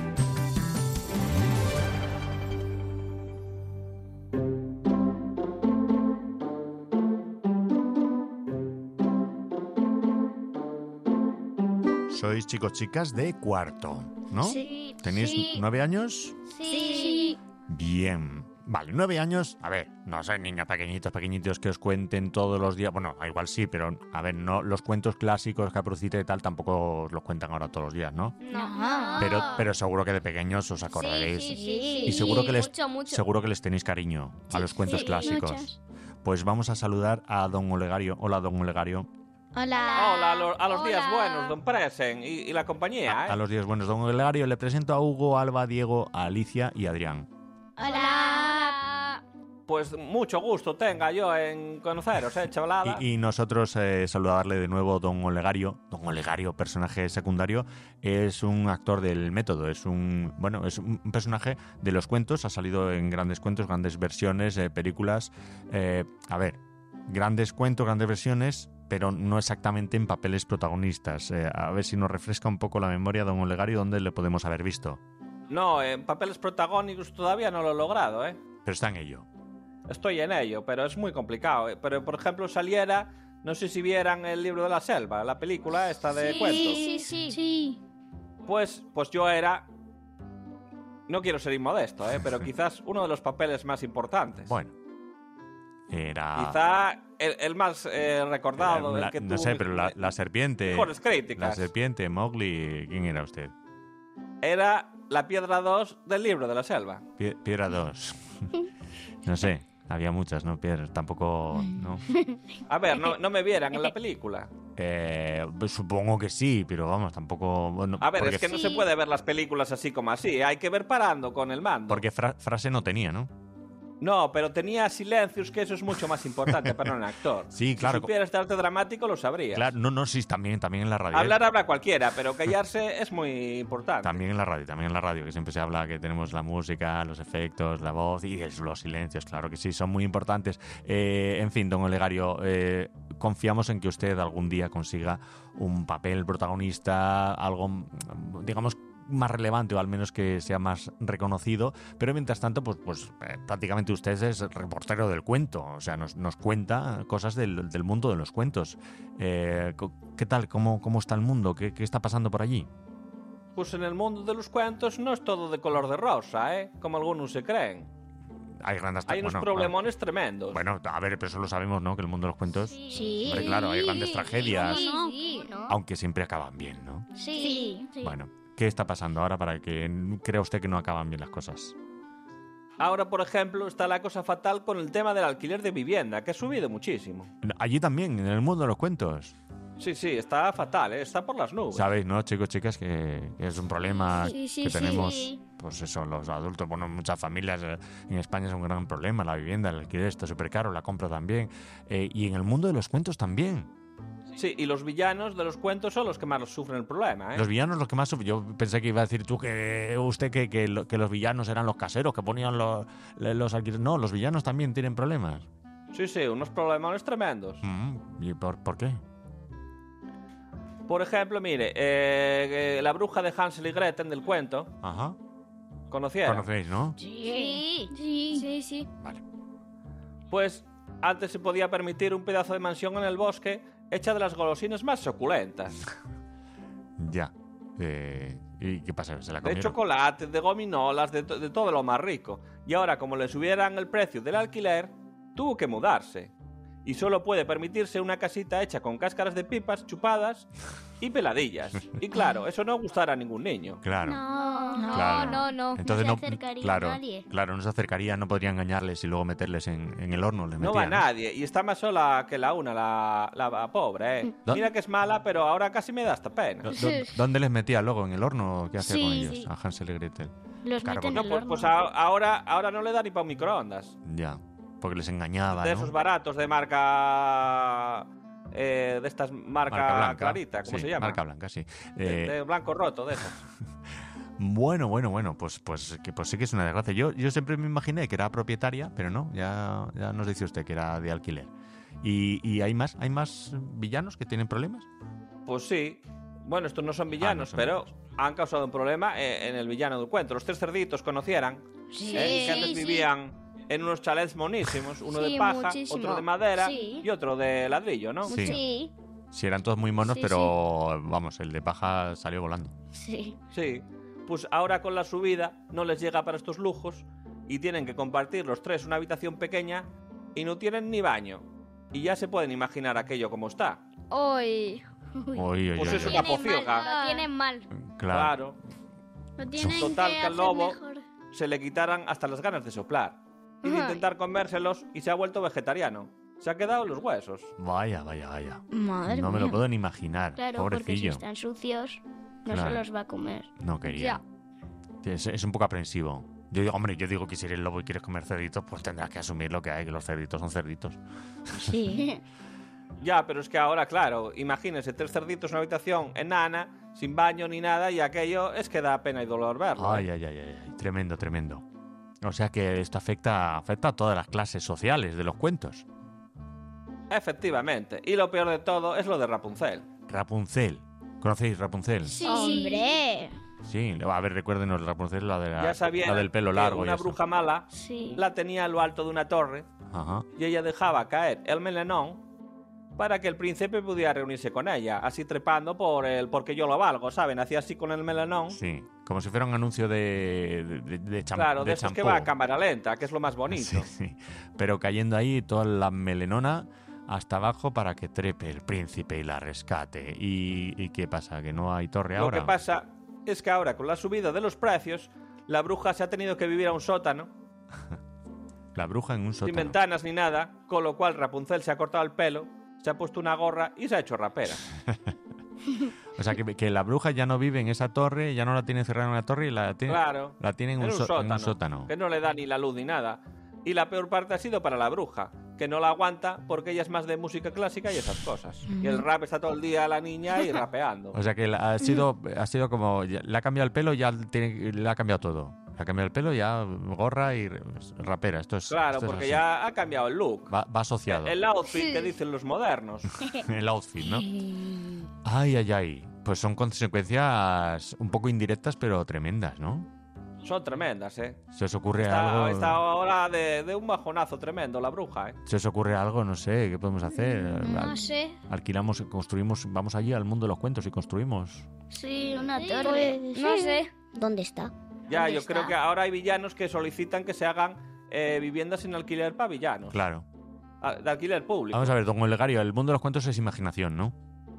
Sois chicos chicas de cuarto, ¿no? Sí. ¿Tenéis Sí. nueve años? Sí. Bien. Vale, nueve años. A ver, no sois niños pequeñitos, pequeñitos que os cuenten todos los días. Bueno, igual sí, pero a ver, no los cuentos clásicos, Caprucita y tal, tampoco os los cuentan ahora todos los días, ¿no? No. Pero, pero seguro que de pequeños os acordaréis. Sí, sí, sí, Y sí. seguro que les, Mucho, mucho. seguro que les tenéis cariño a los cuentos sí, clásicos. muchos. Pues vamos a saludar a don Olegario. Hola, don Olegario. Hola. Hola, a, lo- a los días Hola. buenos, don Presen y, y la compañía, ¿eh? A los días buenos, don Olegario. Le presento a Hugo, Alba, Diego, a Alicia y a Adrián. Hola. Pues mucho gusto tenga yo en conoceros, ¿eh, chavalada? Y, y nosotros eh, saludarle de nuevo don Olegario. Don Olegario, personaje secundario, es un actor del método. Es un bueno, es un personaje de los cuentos. Ha salido en grandes cuentos, grandes versiones, eh, películas. Eh, a ver, grandes cuentos, grandes versiones, pero no exactamente en papeles protagonistas. Eh, a ver si nos refresca un poco la memoria, don Olegario, ¿dónde le podemos haber visto? No, en papeles protagónicos todavía no lo he logrado, ¿eh? Pero está en ello. Estoy en ello, pero es muy complicado. ¿eh? Pero, por ejemplo, saliera, no sé si vieran El libro de la selva, la película esta de Sí, cuentos. sí, sí, sí. Pues, pues yo era... No quiero ser inmodesto, ¿eh? Pero quizás uno de los papeles más importantes. Bueno. Era... Quizá el, el más eh, recordado. la, el que no tuvo sé, pero la, la serpiente... mejores críticas. La serpiente, Mowgli... ¿Quién era usted? Era la piedra dos del libro de la selva. Pie- piedra dos. No sé, había muchas, ¿no? Piedras, tampoco... ¿no? A ver, no, no me vieran en la película. Eh, pues supongo que sí, pero vamos, tampoco... Bueno, A ver, porque, es que no se puede ver las películas así como así. Hay que ver parando con el mando. Porque fra- frase no tenía, ¿no? No, pero tenía silencios, que eso es mucho más importante para un actor. Sí, claro. Si supieras de arte dramático, lo sabrías. Claro, no, no, sí, también, también en la radio. ¿eh? Hablar habla cualquiera, pero callarse es muy importante. También en la radio, también en la radio, que siempre se habla que tenemos la música, los efectos, la voz y los silencios, claro que sí, son muy importantes. Eh, en fin, don Olegario, eh, confiamos en que usted algún día consiga un papel protagonista, algo, digamos, más relevante o al menos que sea más reconocido, pero mientras tanto pues, pues eh, prácticamente usted es reportero del cuento, o sea, nos, nos cuenta cosas del, del mundo de los cuentos. Eh, ¿Qué tal? ¿Cómo, cómo está el mundo? ¿Qué, ¿Qué está pasando por allí? Pues en el mundo de los cuentos no es todo de color de rosa, ¿eh? Como algunos se creen. Hay grandes Hay unos bueno, problemones tremendos. Bueno, a ver, pero eso lo sabemos, ¿no? Que el mundo de los cuentos... Sí. Hombre, claro, hay grandes tragedias, Sí, sí, ¿no? aunque siempre acaban bien, ¿no? Sí. sí. Bueno, ¿qué está pasando ahora para que crea usted que no acaban bien las cosas? Ahora, por ejemplo, está la cosa fatal con el tema del alquiler de vivienda, que ha subido muchísimo. Allí también, en el mundo de los cuentos. Sí, sí, está fatal, ¿eh? Está por las nubes. Sabéis, ¿no, chicos, chicas? Que, que es un problema Sí, sí, que sí. tenemos, pues eso, los adultos. Bueno, muchas familias eh, en España es un gran problema. La vivienda, el alquiler está súper caro, la compra también. Eh, y en el mundo de los cuentos también. Sí, y los villanos de los cuentos son los que más los sufren el problema, ¿eh? Los villanos los que más sufren. Yo pensé que iba a decir tú que usted que, que, lo- que los villanos eran los caseros, que ponían los, los alquileres. No, los villanos también tienen problemas. Sí, sí, unos problemones tremendos. Mm, ¿Y por, por qué? Por ejemplo, mire, eh, eh, la bruja de Hansel y Gretel del cuento, Ajá. ¿conocieron? Conocéis, ¿no? Sí. Sí, sí, sí. Pues antes se podía permitir un pedazo de mansión en el bosque hecha de las golosinas más suculentas. Ya. Eh, ¿Y qué pasa? ¿Se la De comieron? chocolate, de gominolas, de, to- de todo lo más rico. Y ahora, como le subieran el precio del alquiler, tuvo que mudarse. Y solo puede permitirse una casita hecha con cáscaras de pipas chupadas y peladillas. Y claro, eso no gustará a ningún niño. Claro. No, no, Claro. no, no. Entonces No no, se acercaría claro, nadie. claro, no se acercaría, no podría engañarles y luego meterles en, en el horno. Les No va metían, nadie. Y está más sola que la una, la, la pobre, ¿eh? ¿Dó- Mira que es mala, pero ahora casi me da hasta pena. ¿Dó- dó- ¿Dónde les metía luego? ¿En el horno? ¿Qué hacía Sí, con ellos? sí. A Hansel y Gretel. Los Claro, meten No, en el pues, horno. pues a- ahora, ahora no le da ni para un microondas. Ya, porque les engañaba, De ¿no? esos baratos de marca... eh, de estas marca, Marca blanca. clarita, ¿cómo Sí, se llama? Marca blanca, sí. De, Eh, de blanco roto, de esas. Bueno, bueno, bueno, pues, pues, que, pues sí que es una desgracia. Yo, yo siempre me imaginé que era propietaria, pero no, ya, ya nos dice usted que era de alquiler. ¿Y, y hay más hay más villanos que tienen problemas? Pues sí. Bueno, estos no son villanos, son pero han causado un problema eh, en el villano del cuento. Los tres cerditos conocieran, Sí, eh, que antes sí, sí. vivían en unos chalets monísimos, uno Sí, de paja, muchísimo. otro de madera Sí. y otro de ladrillo, ¿no? Sí. Sí. Sí, eran todos muy monos, Sí, pero vamos, el de paja salió volando. Sí. Sí. Pues ahora con la subida no les llega para estos lujos y tienen que compartir los tres una habitación pequeña y no tienen ni baño. Y ya se pueden imaginar aquello como está. Uy. Uy, uy, Pues uy, es uy. una Tienen mal, pocilga. lo tienen mal. Claro. Claro. Lo tienen Total, que que al hacer lobo mejor. se le quitaran hasta las ganas de soplar y de Ay. intentar comérselos y se ha vuelto vegetariano. Se ha quedado en los huesos. Vaya, vaya, vaya. Madre no me lo mía. puedo ni imaginar. Claro, porque si Pobrecillo. están sucios, no Claro. se los va a comer. No quería. Es, es un poco aprensivo. Yo digo, hombre, yo digo que si eres lobo y quieres comer cerditos, pues tendrás que asumir lo que hay, que los cerditos son cerditos. Sí. Ya, pero es que ahora, claro, imagínense tres cerditos en una habitación enana, sin baño ni nada, y aquello es que da pena y dolor verlo. Ay, ¿eh? ay, ay, ay, ay, tremendo, tremendo. O sea que esto afecta, afecta a todas las clases sociales de los cuentos. Efectivamente. Y lo peor de todo es lo de Rapunzel. Rapunzel. ¿Conocéis Rapunzel? Sí. ¡Hombre! Sí, a ver, recuérdenos, Rapunzel, la, de la, Ya sabían la del pelo que largo. y una esto. bruja mala Sí. la tenía a lo alto de una torre Ajá. y ella dejaba caer el melenón para que el príncipe pudiera reunirse con ella, así trepando por el porque yo lo valgo, ¿saben? Hacía así con el melenón. Sí, como si fuera un anuncio de, de, de champú. Claro, de, de esos champú. que va a cámara lenta, que es lo más bonito. Sí, sí. Pero cayendo ahí toda la melenona hasta abajo para que trepe el príncipe y la rescate. ¿Y, y qué pasa? ¿Que no hay torre Lo ahora? que pasa es que ahora, con la subida de los precios, la bruja se ha tenido que vivir a un sótano. La bruja en un Sin sótano. ventanas ni nada, con lo cual Rapunzel se ha cortado el pelo, se ha puesto una gorra y se ha hecho rapera. O sea, que, que la bruja ya no vive en esa torre, ya no la tiene cerrada en una torre y la tiene, Claro, la tiene en, en un, un so- en sótano, un sótano. que no le da ni la luz ni nada. Y la peor parte ha sido para la bruja, que no la aguanta porque ella es más de música clásica y esas cosas. Y el rap está todo el día la niña ahí rapeando. O sea, que la- ha sido, ha sido como... ya- le ha cambiado el pelo, ya tiene, le ha cambiado todo. Le ha cambiado el pelo, ya gorra y rapera. Esto es, Claro, esto es porque así. ya ha cambiado el look. Va, va asociado. El outfit que dicen los modernos. El outfit, ¿no? Ay, ay, ay. Pues son consecuencias un poco indirectas, pero tremendas, ¿no? Son tremendas, ¿eh? ¿Se os ocurre Está, algo? está ahora de, de un bajonazo tremendo la bruja, ¿eh? ¿Se os ocurre algo? No sé, ¿qué podemos hacer? No Al- sé. Alquilamos, construimos, vamos allí al mundo de los cuentos y construimos. Sí, una Sí, torre. pues, No sí. sé. ¿Dónde está? Ya, ¿Dónde yo está? creo que ahora hay villanos que solicitan que se hagan eh, viviendas sin alquiler para villanos. Claro. Ah, de alquiler público. Vamos a ver, don Olegario, el mundo de los cuentos es imaginación, ¿no?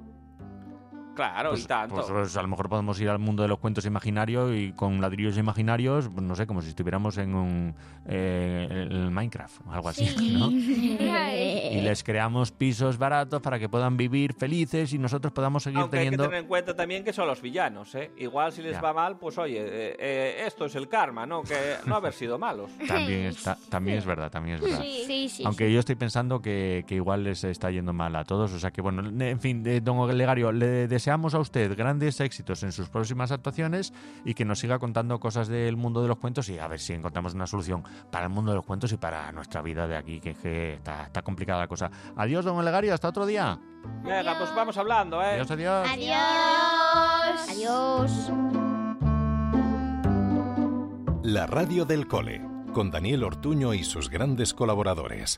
Claro, Pues, y tanto. pues, pues a lo mejor podemos ir al mundo de los cuentos imaginarios y con ladrillos imaginarios, pues, no sé, como si estuviéramos en un eh, el Minecraft o algo así, ¿no? Y les creamos pisos baratos para que puedan vivir felices y nosotros podamos seguir Aunque hay que teniendo... tener en cuenta también que son los villanos, ¿eh? Igual si les Ya. va mal, pues oye, eh, eh, esto es el karma, ¿no? Que no haber sido malos. También, está, también es verdad, también es verdad. Sí, sí, sí. Aunque yo estoy pensando que, que igual les está yendo mal a todos. O sea que, bueno, en fin, eh, don Olegario, le deseamos a usted grandes éxitos en sus próximas actuaciones y que nos siga contando cosas del mundo de los cuentos y a ver si encontramos una solución para el mundo de los cuentos y para nuestra vida de aquí, que, es que está, está complicada la cosa. Adiós, don Olegario, hasta otro día. Venga, pues vamos hablando, ¿eh? Adiós, adiós. Adiós. Adiós. La radio del cole, con Daniel Ortuño y sus grandes colaboradores.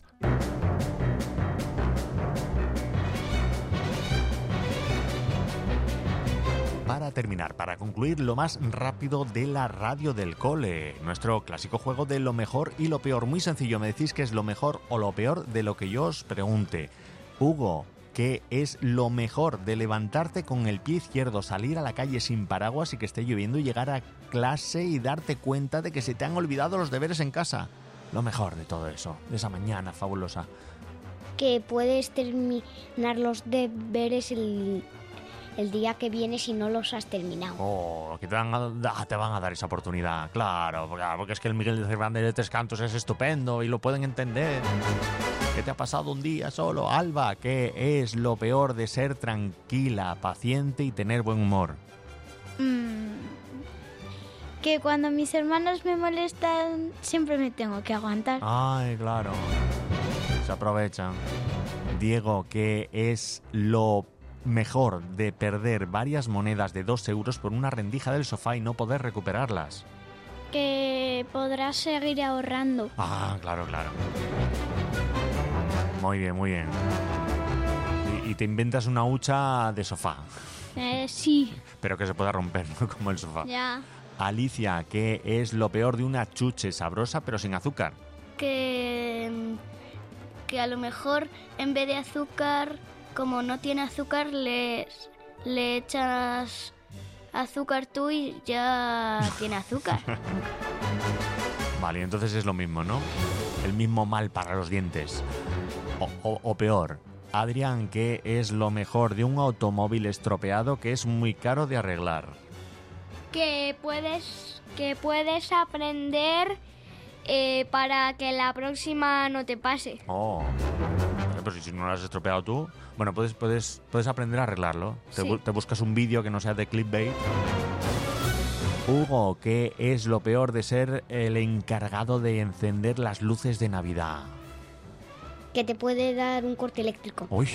Para terminar, para concluir lo más rápido de la radio del cole, nuestro clásico juego de lo mejor y lo peor. Muy sencillo, me decís que es lo mejor o lo peor de lo que yo os pregunte. Hugo, ¿qué es lo mejor de levantarte con el pie izquierdo, salir a la calle sin paraguas y que esté lloviendo y llegar a clase y darte cuenta de que se te han olvidado los deberes en casa? Lo mejor de todo eso, de esa mañana fabulosa. Que puedes terminar los deberes el, el día que viene si no los has terminado. Oh, que te van, a, ah, te van a dar esa oportunidad, claro, porque, porque es que el Miguel de Cervantes de Tres Cantos es estupendo y lo pueden entender. ¿Qué te ha pasado un día solo, Alba? ¿Qué es lo peor de ser tranquila, paciente y tener buen humor? Mm, que cuando mis hermanos me molestan, siempre me tengo que aguantar. Ay, claro, se aprovechan. Diego, ¿qué es lo mejor de perder varias monedas de dos euros por una rendija del sofá y no poder recuperarlas? Que podrás seguir ahorrando. Ah, claro, claro. Muy bien, muy bien. Y, y te inventas una hucha de sofá, Eh, sí, pero que se pueda romper, ¿no? Como el sofá. ya. Alicia, ¿qué es lo peor de una chuche sabrosa pero sin azúcar? Que, que a lo mejor en vez de azúcar, como no tiene azúcar, le, le echas azúcar tú y ya tiene azúcar. Vale, entonces es lo mismo, ¿no? El mismo mal para los dientes. O, o- o peor. Adrián, ¿qué es lo mejor de un automóvil estropeado que es muy caro de arreglar? que puedes que puedes aprender eh, para que la próxima no te pase. Oh, vale, pero si no lo has estropeado tú, bueno, puedes, puedes, puedes aprender a arreglarlo. Te, Sí. bu- te buscas un vídeo que no sea de clickbait. Hugo, ¿qué es lo peor de ser el encargado de encender las luces de Navidad? Que te puede dar un corte eléctrico. Uy.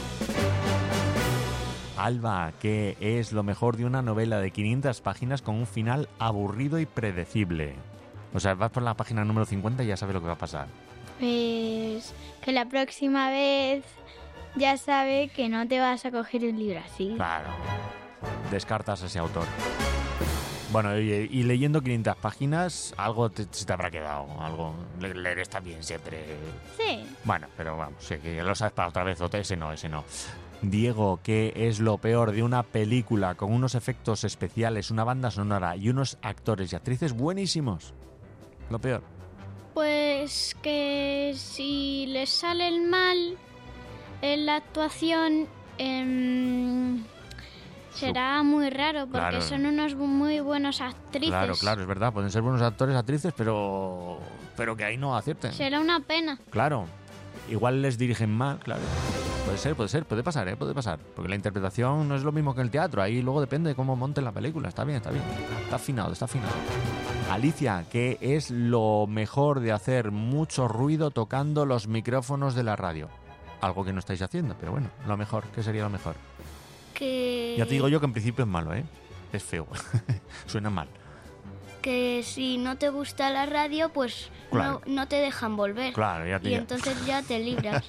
Alba, ¿qué es lo mejor de una novela de quinientas páginas con un final aburrido y predecible? O sea, vas por la página número cincuenta y ya sabes lo que va a pasar. Pues que la próxima vez ya sabe que no te vas a coger un libro así. Claro. Descartas a ese autor. Bueno, y, y leyendo quinientas páginas, algo te, se te habrá quedado. Algo. Le, leer está bien siempre. Sí. Bueno, pero vamos, sí, que ya lo sabes para otra vez. Ese no, ese no. Diego, ¿qué es lo peor de una película con unos efectos especiales, una banda sonora y unos actores y actrices buenísimos? Lo peor. Pues que si les sale el mal en la actuación, eh, será muy raro, porque Claro. son unos muy buenos actrices. Claro, claro, es verdad. Pueden ser buenos actores, actrices, pero pero que ahí no acierten. Será una pena. Claro. Igual les dirigen mal, claro. Puede ser, puede ser, puede pasar, ¿eh? Puede pasar. Porque la interpretación no es lo mismo que el teatro. Ahí luego depende de cómo monten la película. Está bien, está bien. Está afinado, está afinado. Alicia, ¿qué es lo mejor de hacer mucho ruido tocando los micrófonos de la radio? Algo que no estáis haciendo, pero bueno, lo mejor. ¿Qué sería lo mejor? Que, Ya te digo yo que en principio es malo, ¿eh? Es feo. Suena mal. que si no te gusta la radio, pues Claro. no, no te dejan volver. Claro, ya te Y ya. entonces ya te libras.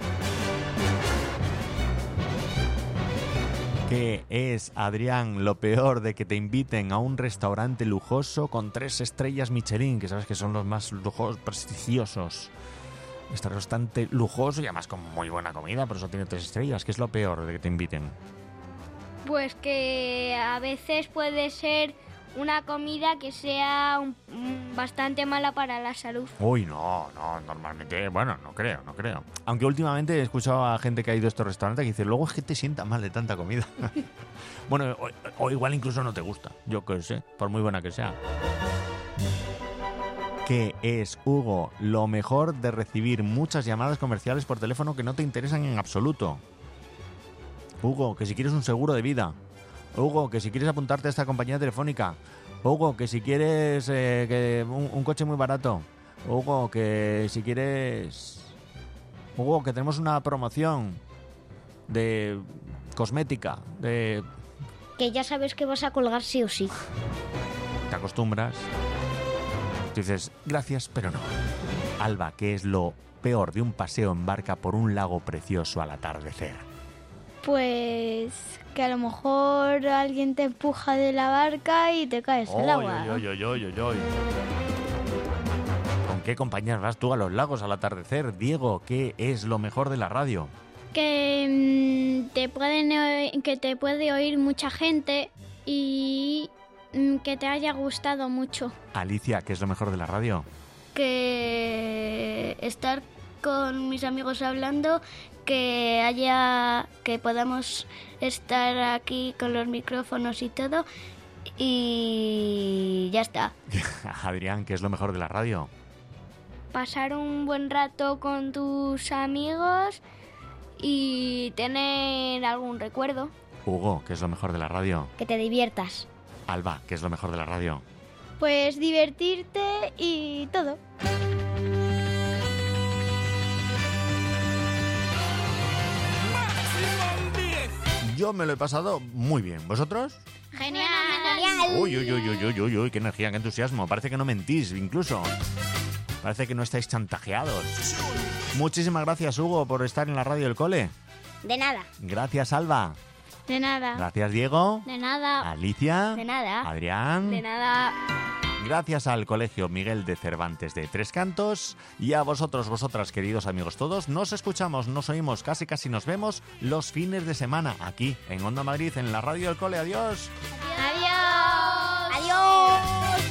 ¿Qué es, Adrián, lo peor de que te inviten a un restaurante lujoso con tres estrellas Michelin, que sabes que son los más lujosos, prestigiosos? Este restaurante lujoso y además con muy buena comida, pero eso tiene tres estrellas. ¿Qué es lo peor de que te inviten? Pues que a veces puede ser una comida que sea un- un- bastante mala para la salud. Uy, no, no, normalmente, bueno, no creo, no creo. Aunque últimamente he escuchado a gente que ha ido a estos restaurantes que dice, luego es que te sienta mal de tanta comida. Bueno, o, o igual incluso no te gusta, yo qué sé, por muy buena que sea. ¿Qué es, Hugo, lo mejor de recibir muchas llamadas comerciales por teléfono que no te interesan en absoluto? Hugo, que si quieres un seguro de vida. Hugo, que si quieres apuntarte a esta compañía telefónica. Hugo, que si quieres eh, que un, un coche muy barato. Hugo, que si quieres... Hugo, que tenemos una promoción de cosmética, de... Que ya sabes que vas a colgar sí o sí. Te acostumbras. Tú dices, gracias, pero no. Alba, ¿qué es lo peor de un paseo en barca por un lago precioso al atardecer? Pues que a lo mejor alguien te empuja de la barca y te caes al agua. Oy, oy, oy, oy, oy. ¿Con qué compañías vas tú a los lagos al atardecer? Diego, ¿qué es lo mejor de la radio? Que mm, te pueden oír- que te puede oír mucha gente y mm, que te haya gustado mucho. Alicia, ¿qué es lo mejor de la radio? Que estar con mis amigos hablando, que haya que podamos estar aquí con los micrófonos y todo, y ya está. Adrián, ¿qué es lo mejor de la radio? Pasar un buen rato con tus amigos y tener algún recuerdo. Hugo, ¿qué es lo mejor de la radio? Que te diviertas. Alba, ¿qué es lo mejor de la radio? Pues divertirte y todo. Yo me lo he pasado muy bien. ¿Vosotros? Genial. Uy, uy, uy, uy, uy, uy, uy, qué energía, qué entusiasmo. Parece que no mentís, incluso. Parece que no estáis chantajeados. Muchísimas gracias, Hugo, por estar en la radio del cole. De nada. Gracias, Alba. De nada. Gracias, Diego. De nada. Alicia. De nada. Adrián. De nada. Gracias al Colegio Miguel de Cervantes de Tres Cantos y a vosotros, vosotras, queridos amigos todos. Nos escuchamos, nos oímos, casi casi nos vemos los fines de semana aquí en Onda Madrid, en la radio del cole. Adiós. Adiós. Adiós.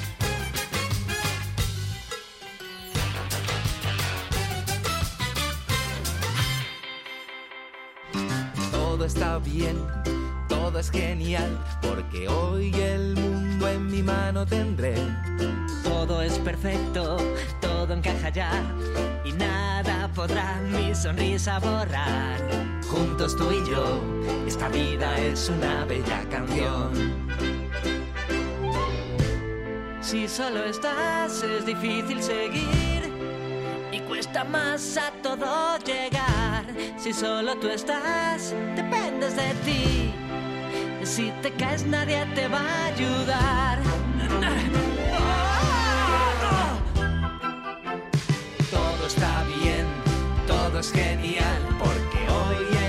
Todo está bien, todo es genial, porque hoy el mundo en mi mano tendré. Todo es perfecto, todo encaja ya, y nada podrá mi sonrisa borrar. Juntos tú y yo, esta vida es una bella canción. Si solo estás es difícil seguir y cuesta más a todo llegar. Si solo tú estás, dependes de ti. Si te caes nadie te va a ayudar. Todo está bien, todo es genial, porque hoy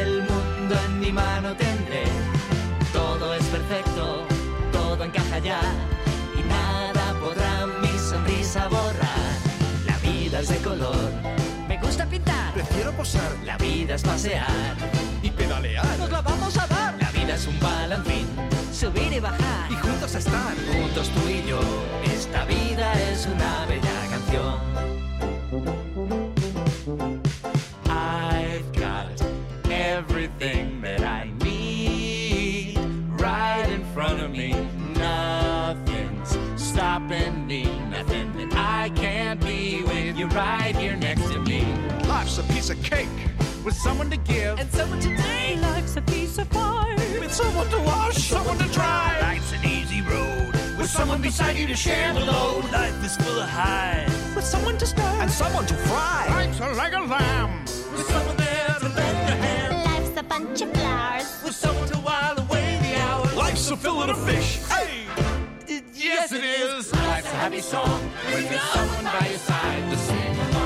perfecto, todo encaja ya y nada podrá mi sonrisa borrar. La vida es de color, me gusta pintar, prefiero posar. La vida es pasear y pedalear. Nos la vamos a dar. La vida es un balancín, subir y bajar y juntos estar. Juntos tú y yo, esta vida es una bella canción. I've got everything that I need right in front of me. Nothing's stopping me, nothing that I can't be with you right here next to me. Life's a piece of cake with someone to give and someone to take. Life's a piece of pie with someone to wash, someone to dry. Life's an easy road with someone beside you to share the load. Life is full of highs with someone to stir and someone to fry. Life's a leg of lamb with someone there to lend a hand. Life's a bunch of flowers with someone to while away the hours. Life's a fillet of fish. Hey! Yes, it is. Life's a happy song when there's someone by your side to sing along.